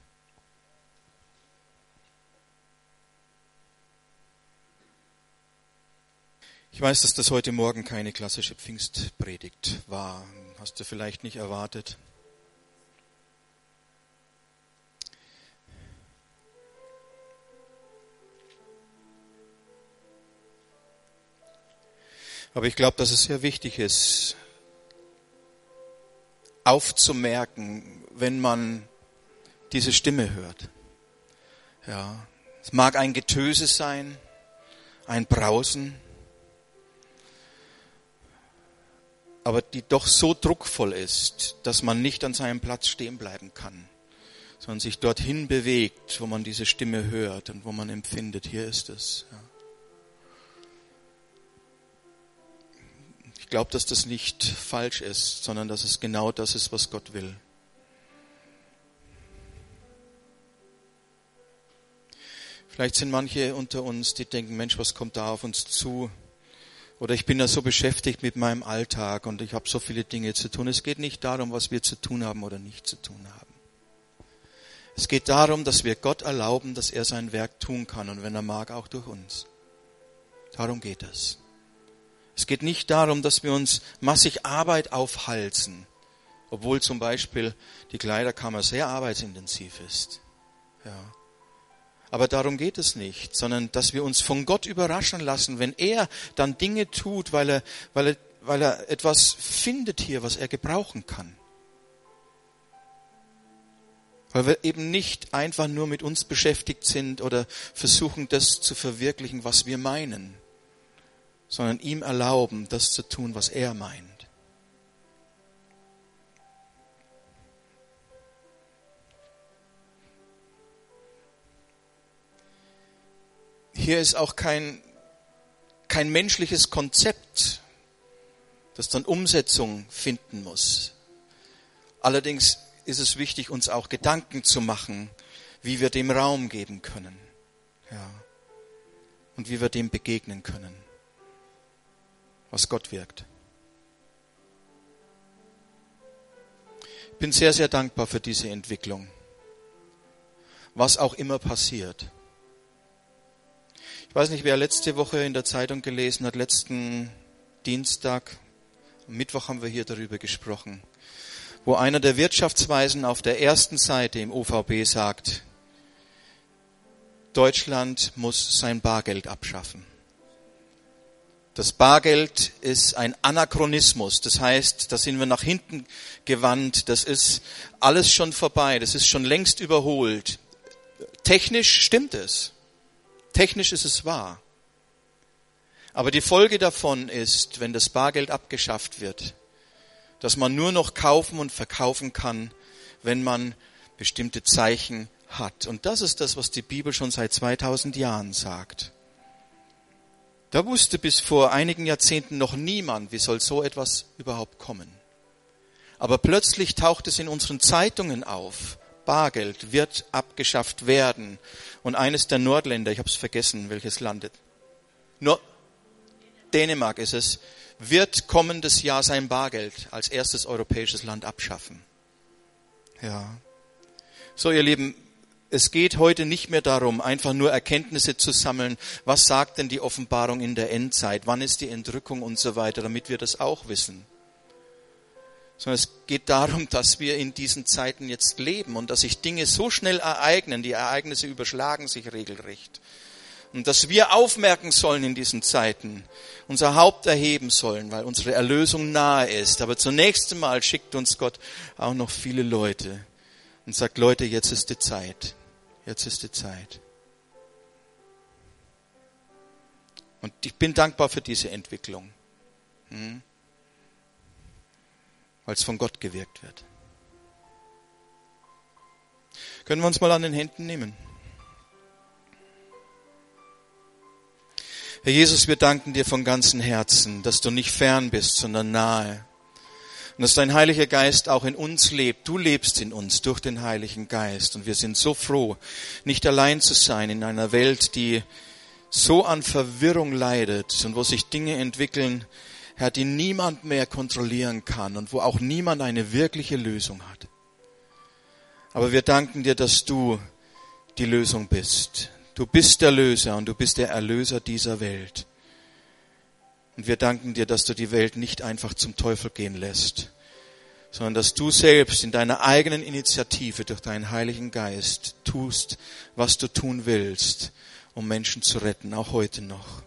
Ich weiß, dass das heute Morgen keine klassische Pfingstpredigt war. Hast du vielleicht nicht erwartet. Aber ich glaube, dass es sehr wichtig ist, aufzumerken, wenn man diese Stimme hört. Ja, es mag ein Getöse sein, ein Brausen, aber die doch so druckvoll ist, dass man nicht an seinem Platz stehen bleiben kann, sondern sich dorthin bewegt, wo man diese Stimme hört und wo man empfindet, hier ist es. Ja. Ich glaube, dass das nicht falsch ist, sondern dass es genau das ist, was Gott will. Vielleicht sind manche unter uns, die denken, Mensch, was kommt da auf uns zu? Oder ich bin ja so beschäftigt mit meinem Alltag und ich habe so viele Dinge zu tun. Es geht nicht darum, was wir zu tun haben oder nicht zu tun haben. Es geht darum, dass wir Gott erlauben, dass er sein Werk tun kann und wenn er mag, auch durch uns. Darum geht es. Es geht nicht darum, dass wir uns massig Arbeit aufhalsen, obwohl zum Beispiel die Kleiderkammer sehr arbeitsintensiv ist. Ja. Aber darum geht es nicht, sondern dass wir uns von Gott überraschen lassen, wenn er dann Dinge tut, weil er, weil er, weil er etwas findet hier, was er gebrauchen kann. Weil wir eben nicht einfach nur mit uns beschäftigt sind oder versuchen, das zu verwirklichen, was wir meinen, sondern ihm erlauben, das zu tun, was er meint. Hier ist auch kein kein menschliches Konzept, das dann Umsetzung finden muss. Allerdings ist es wichtig, uns auch Gedanken zu machen, wie wir dem Raum geben können. Ja. Und wie wir dem begegnen können, was Gott wirkt. Ich bin sehr, sehr dankbar für diese Entwicklung. Was auch immer passiert. Ich weiß nicht, wer letzte Woche in der Zeitung gelesen hat, letzten Dienstag, am Mittwoch haben wir hier darüber gesprochen, wo einer der Wirtschaftsweisen auf der ersten Seite im O V B sagt, Deutschland muss sein Bargeld abschaffen. Das Bargeld ist ein Anachronismus, das heißt, da sind wir nach hinten gewandt, das ist alles schon vorbei, das ist schon längst überholt. Technisch stimmt es, technisch ist es wahr. Aber die Folge davon ist, wenn das Bargeld abgeschafft wird, dass man nur noch kaufen und verkaufen kann, wenn man bestimmte Zeichen hat. Und das ist das, was die Bibel schon seit zweitausend Jahren sagt. Da wusste bis vor einigen Jahrzehnten noch niemand, wie soll so etwas überhaupt kommen. Aber plötzlich taucht es in unseren Zeitungen auf. Bargeld wird abgeschafft werden. Und eines der Nordländer, ich habe es vergessen, welches Land. Nord- Dänemark ist es, wird kommendes Jahr sein Bargeld als erstes europäisches Land abschaffen. Ja. So, ihr Lieben, es geht heute nicht mehr darum, einfach nur Erkenntnisse zu sammeln. Was sagt denn die Offenbarung in der Endzeit? Wann ist die Entrückung und so weiter, damit wir das auch wissen. Sondern es geht darum, dass wir in diesen Zeiten jetzt leben und dass sich Dinge so schnell ereignen, die Ereignisse überschlagen sich regelrecht. Und dass wir aufmerken sollen in diesen Zeiten, unser Haupt erheben sollen, weil unsere Erlösung nahe ist. Aber zunächst einmal schickt uns Gott auch noch viele Leute und sagt, Leute, jetzt ist die Zeit. Jetzt ist die Zeit. Und ich bin dankbar für diese Entwicklung, hm? weil es von Gott gewirkt wird. Können wir uns mal an den Händen nehmen? Herr Jesus, wir danken dir von ganzem Herzen, dass du nicht fern bist, sondern nahe. Und dass dein Heiliger Geist auch in uns lebt. Du lebst in uns durch den Heiligen Geist. Und wir sind so froh, nicht allein zu sein in einer Welt, die so an Verwirrung leidet und wo sich Dinge entwickeln, Herr, die niemand mehr kontrollieren kann und wo auch niemand eine wirkliche Lösung hat. Aber wir danken dir, dass du die Lösung bist. Du bist der Löser und du bist der Erlöser dieser Welt. Und wir danken dir, dass du die Welt nicht einfach zum Teufel gehen lässt, sondern dass du selbst in deiner eigenen Initiative durch deinen Heiligen Geist tust, was du tun willst, um Menschen zu retten, auch heute noch.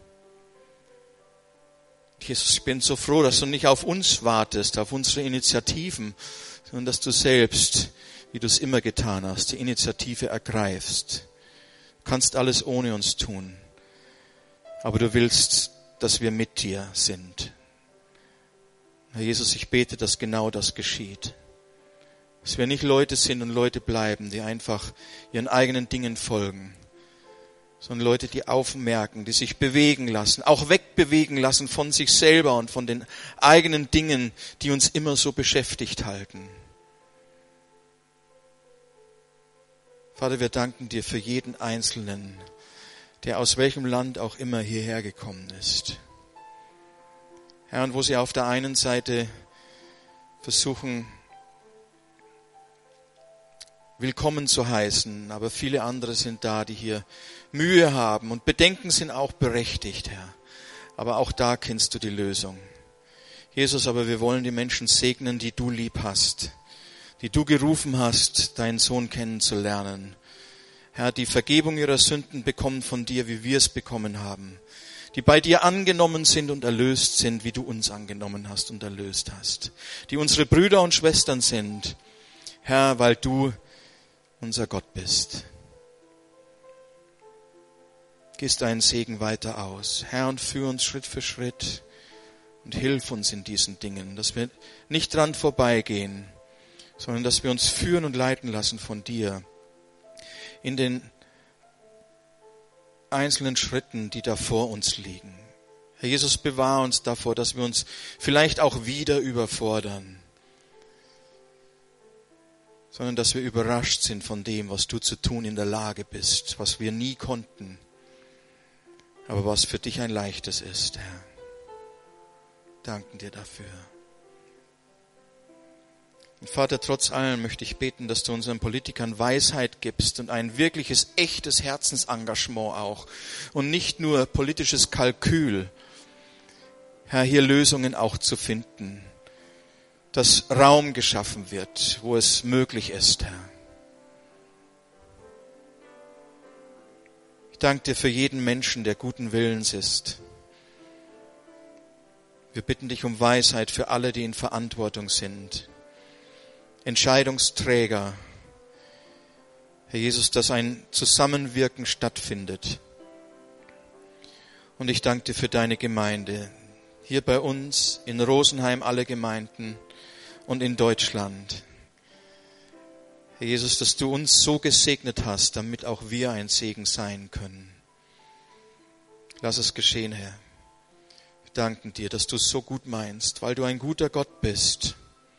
Jesus, ich bin so froh, dass du nicht auf uns wartest, auf unsere Initiativen, sondern dass du selbst, wie du es immer getan hast, die Initiative ergreifst. Du kannst alles ohne uns tun, aber du willst, dass wir mit dir sind. Herr Jesus, ich bete, dass genau das geschieht. Dass wir nicht Leute sind und Leute bleiben, die einfach ihren eigenen Dingen folgen, sondern Leute, die aufmerken, die sich bewegen lassen, auch wegbewegen lassen von sich selber und von den eigenen Dingen, die uns immer so beschäftigt halten. Vater, wir danken dir für jeden Einzelnen, der aus welchem Land auch immer hierher gekommen ist. Herr, und wo sie auf der einen Seite versuchen, willkommen zu heißen, aber viele andere sind da, die hier Mühe haben und Bedenken sind auch berechtigt, Herr. Aber auch da kennst du die Lösung. Jesus, aber wir wollen die Menschen segnen, die du lieb hast, die du gerufen hast, deinen Sohn kennenzulernen. Herr, die Vergebung ihrer Sünden bekommen von dir, wie wir es bekommen haben. Die bei dir angenommen sind und erlöst sind, wie du uns angenommen hast und erlöst hast. Die unsere Brüder und Schwestern sind, Herr, weil du unser Gott bist. Gieß deinen Segen weiter aus, Herr, und führ uns Schritt für Schritt und hilf uns in diesen Dingen, dass wir nicht dran vorbeigehen, sondern dass wir uns führen und leiten lassen von dir in den einzelnen Schritten, die da vor uns liegen. Herr Jesus, bewahr uns davor, dass wir uns vielleicht auch wieder überfordern, sondern dass wir überrascht sind von dem, was du zu tun in der Lage bist, was wir nie konnten, aber was für dich ein leichtes ist, Herr. Danken dir dafür. Und Vater, trotz allem möchte ich beten, dass du unseren Politikern Weisheit gibst und ein wirkliches, echtes Herzensengagement auch und nicht nur politisches Kalkül, Herr, hier Lösungen auch zu finden, dass Raum geschaffen wird, wo es möglich ist, Herr. Ich danke dir für jeden Menschen, der guten Willens ist. Wir bitten dich um Weisheit für alle, die in Verantwortung sind. Entscheidungsträger. Herr Jesus, dass ein Zusammenwirken stattfindet. Und ich danke dir für deine Gemeinde. Hier bei uns, in Rosenheim, alle Gemeinden und in Deutschland. Herr Jesus, dass du uns so gesegnet hast, damit auch wir ein Segen sein können. Lass es geschehen, Herr. Wir danken dir, dass du es so gut meinst, weil du ein guter Gott bist.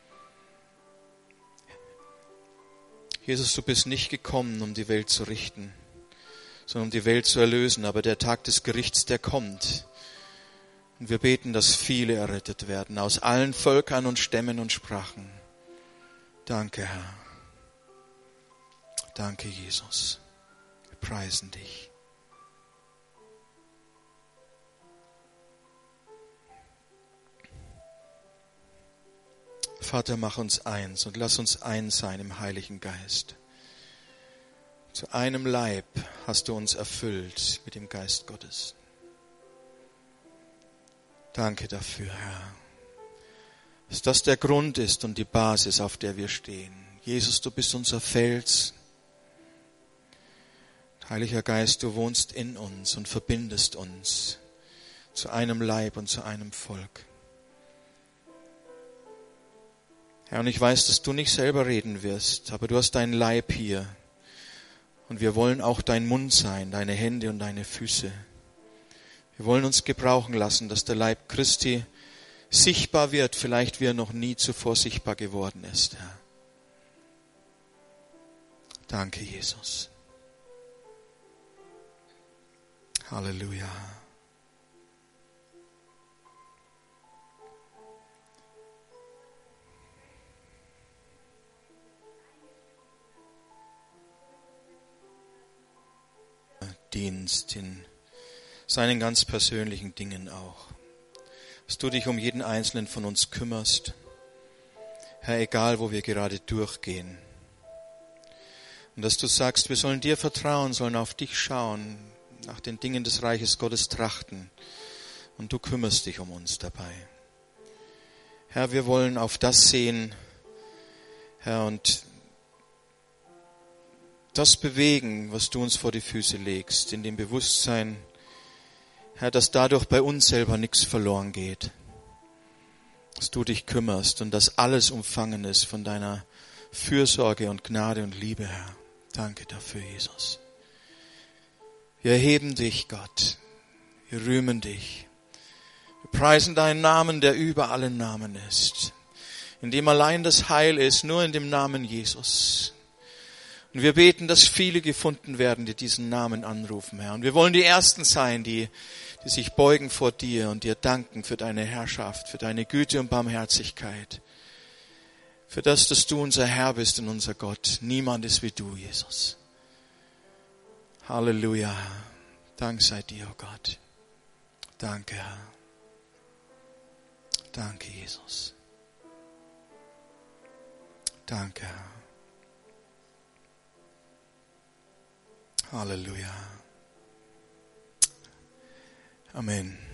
Jesus, du bist nicht gekommen, um die Welt zu richten, sondern um die Welt zu erlösen. Aber der Tag des Gerichts, der kommt. Und wir beten, dass viele errettet werden, aus allen Völkern und Stämmen und Sprachen. Danke, Herr. Danke, Jesus. Wir preisen dich. Vater, mach uns eins und lass uns eins sein im Heiligen Geist. Zu einem Leib hast du uns erfüllt mit dem Geist Gottes. Danke dafür, Herr, dass das der Grund ist und die Basis, auf der wir stehen. Jesus, du bist unser Fels. Heiliger Geist, du wohnst in uns und verbindest uns zu einem Leib und zu einem Volk. Herr, und ich weiß, dass du nicht selber reden wirst, aber du hast deinen Leib hier. Und wir wollen auch dein Mund sein, deine Hände und deine Füße. Wir wollen uns gebrauchen lassen, dass der Leib Christi sichtbar wird, vielleicht wie er noch nie zuvor sichtbar geworden ist, Herr. Danke, Jesus. Halleluja. Dienst in seinen ganz persönlichen Dingen auch. Dass du dich um jeden Einzelnen von uns kümmerst. Herr, egal wo wir gerade durchgehen. Und dass du sagst, wir sollen dir vertrauen, sollen auf dich schauen, nach den Dingen des Reiches Gottes trachten. Und du kümmerst dich um uns dabei. Herr, wir wollen auf das sehen, Herr, und das bewegen, was du uns vor die Füße legst, in dem Bewusstsein, Herr, dass dadurch bei uns selber nichts verloren geht. Dass du dich kümmerst und dass alles umfangen ist von deiner Fürsorge und Gnade und Liebe, Herr. Danke dafür, Jesus. Wir erheben dich, Gott. Wir rühmen dich. Wir preisen deinen Namen, der über allen Namen ist. In dem allein das Heil ist, nur in dem Namen Jesus. Und wir beten, dass viele gefunden werden, die diesen Namen anrufen, Herr. Und wir wollen die Ersten sein, die, die sich beugen vor dir und dir danken für deine Herrschaft, für deine Güte und Barmherzigkeit. Für das, dass du unser Herr bist und unser Gott. Niemand ist wie du, Jesus. Halleluja. Dank sei dir, oh Gott. Danke, Herr. Danke, Jesus. Danke, Herr. Halleluja. Amen.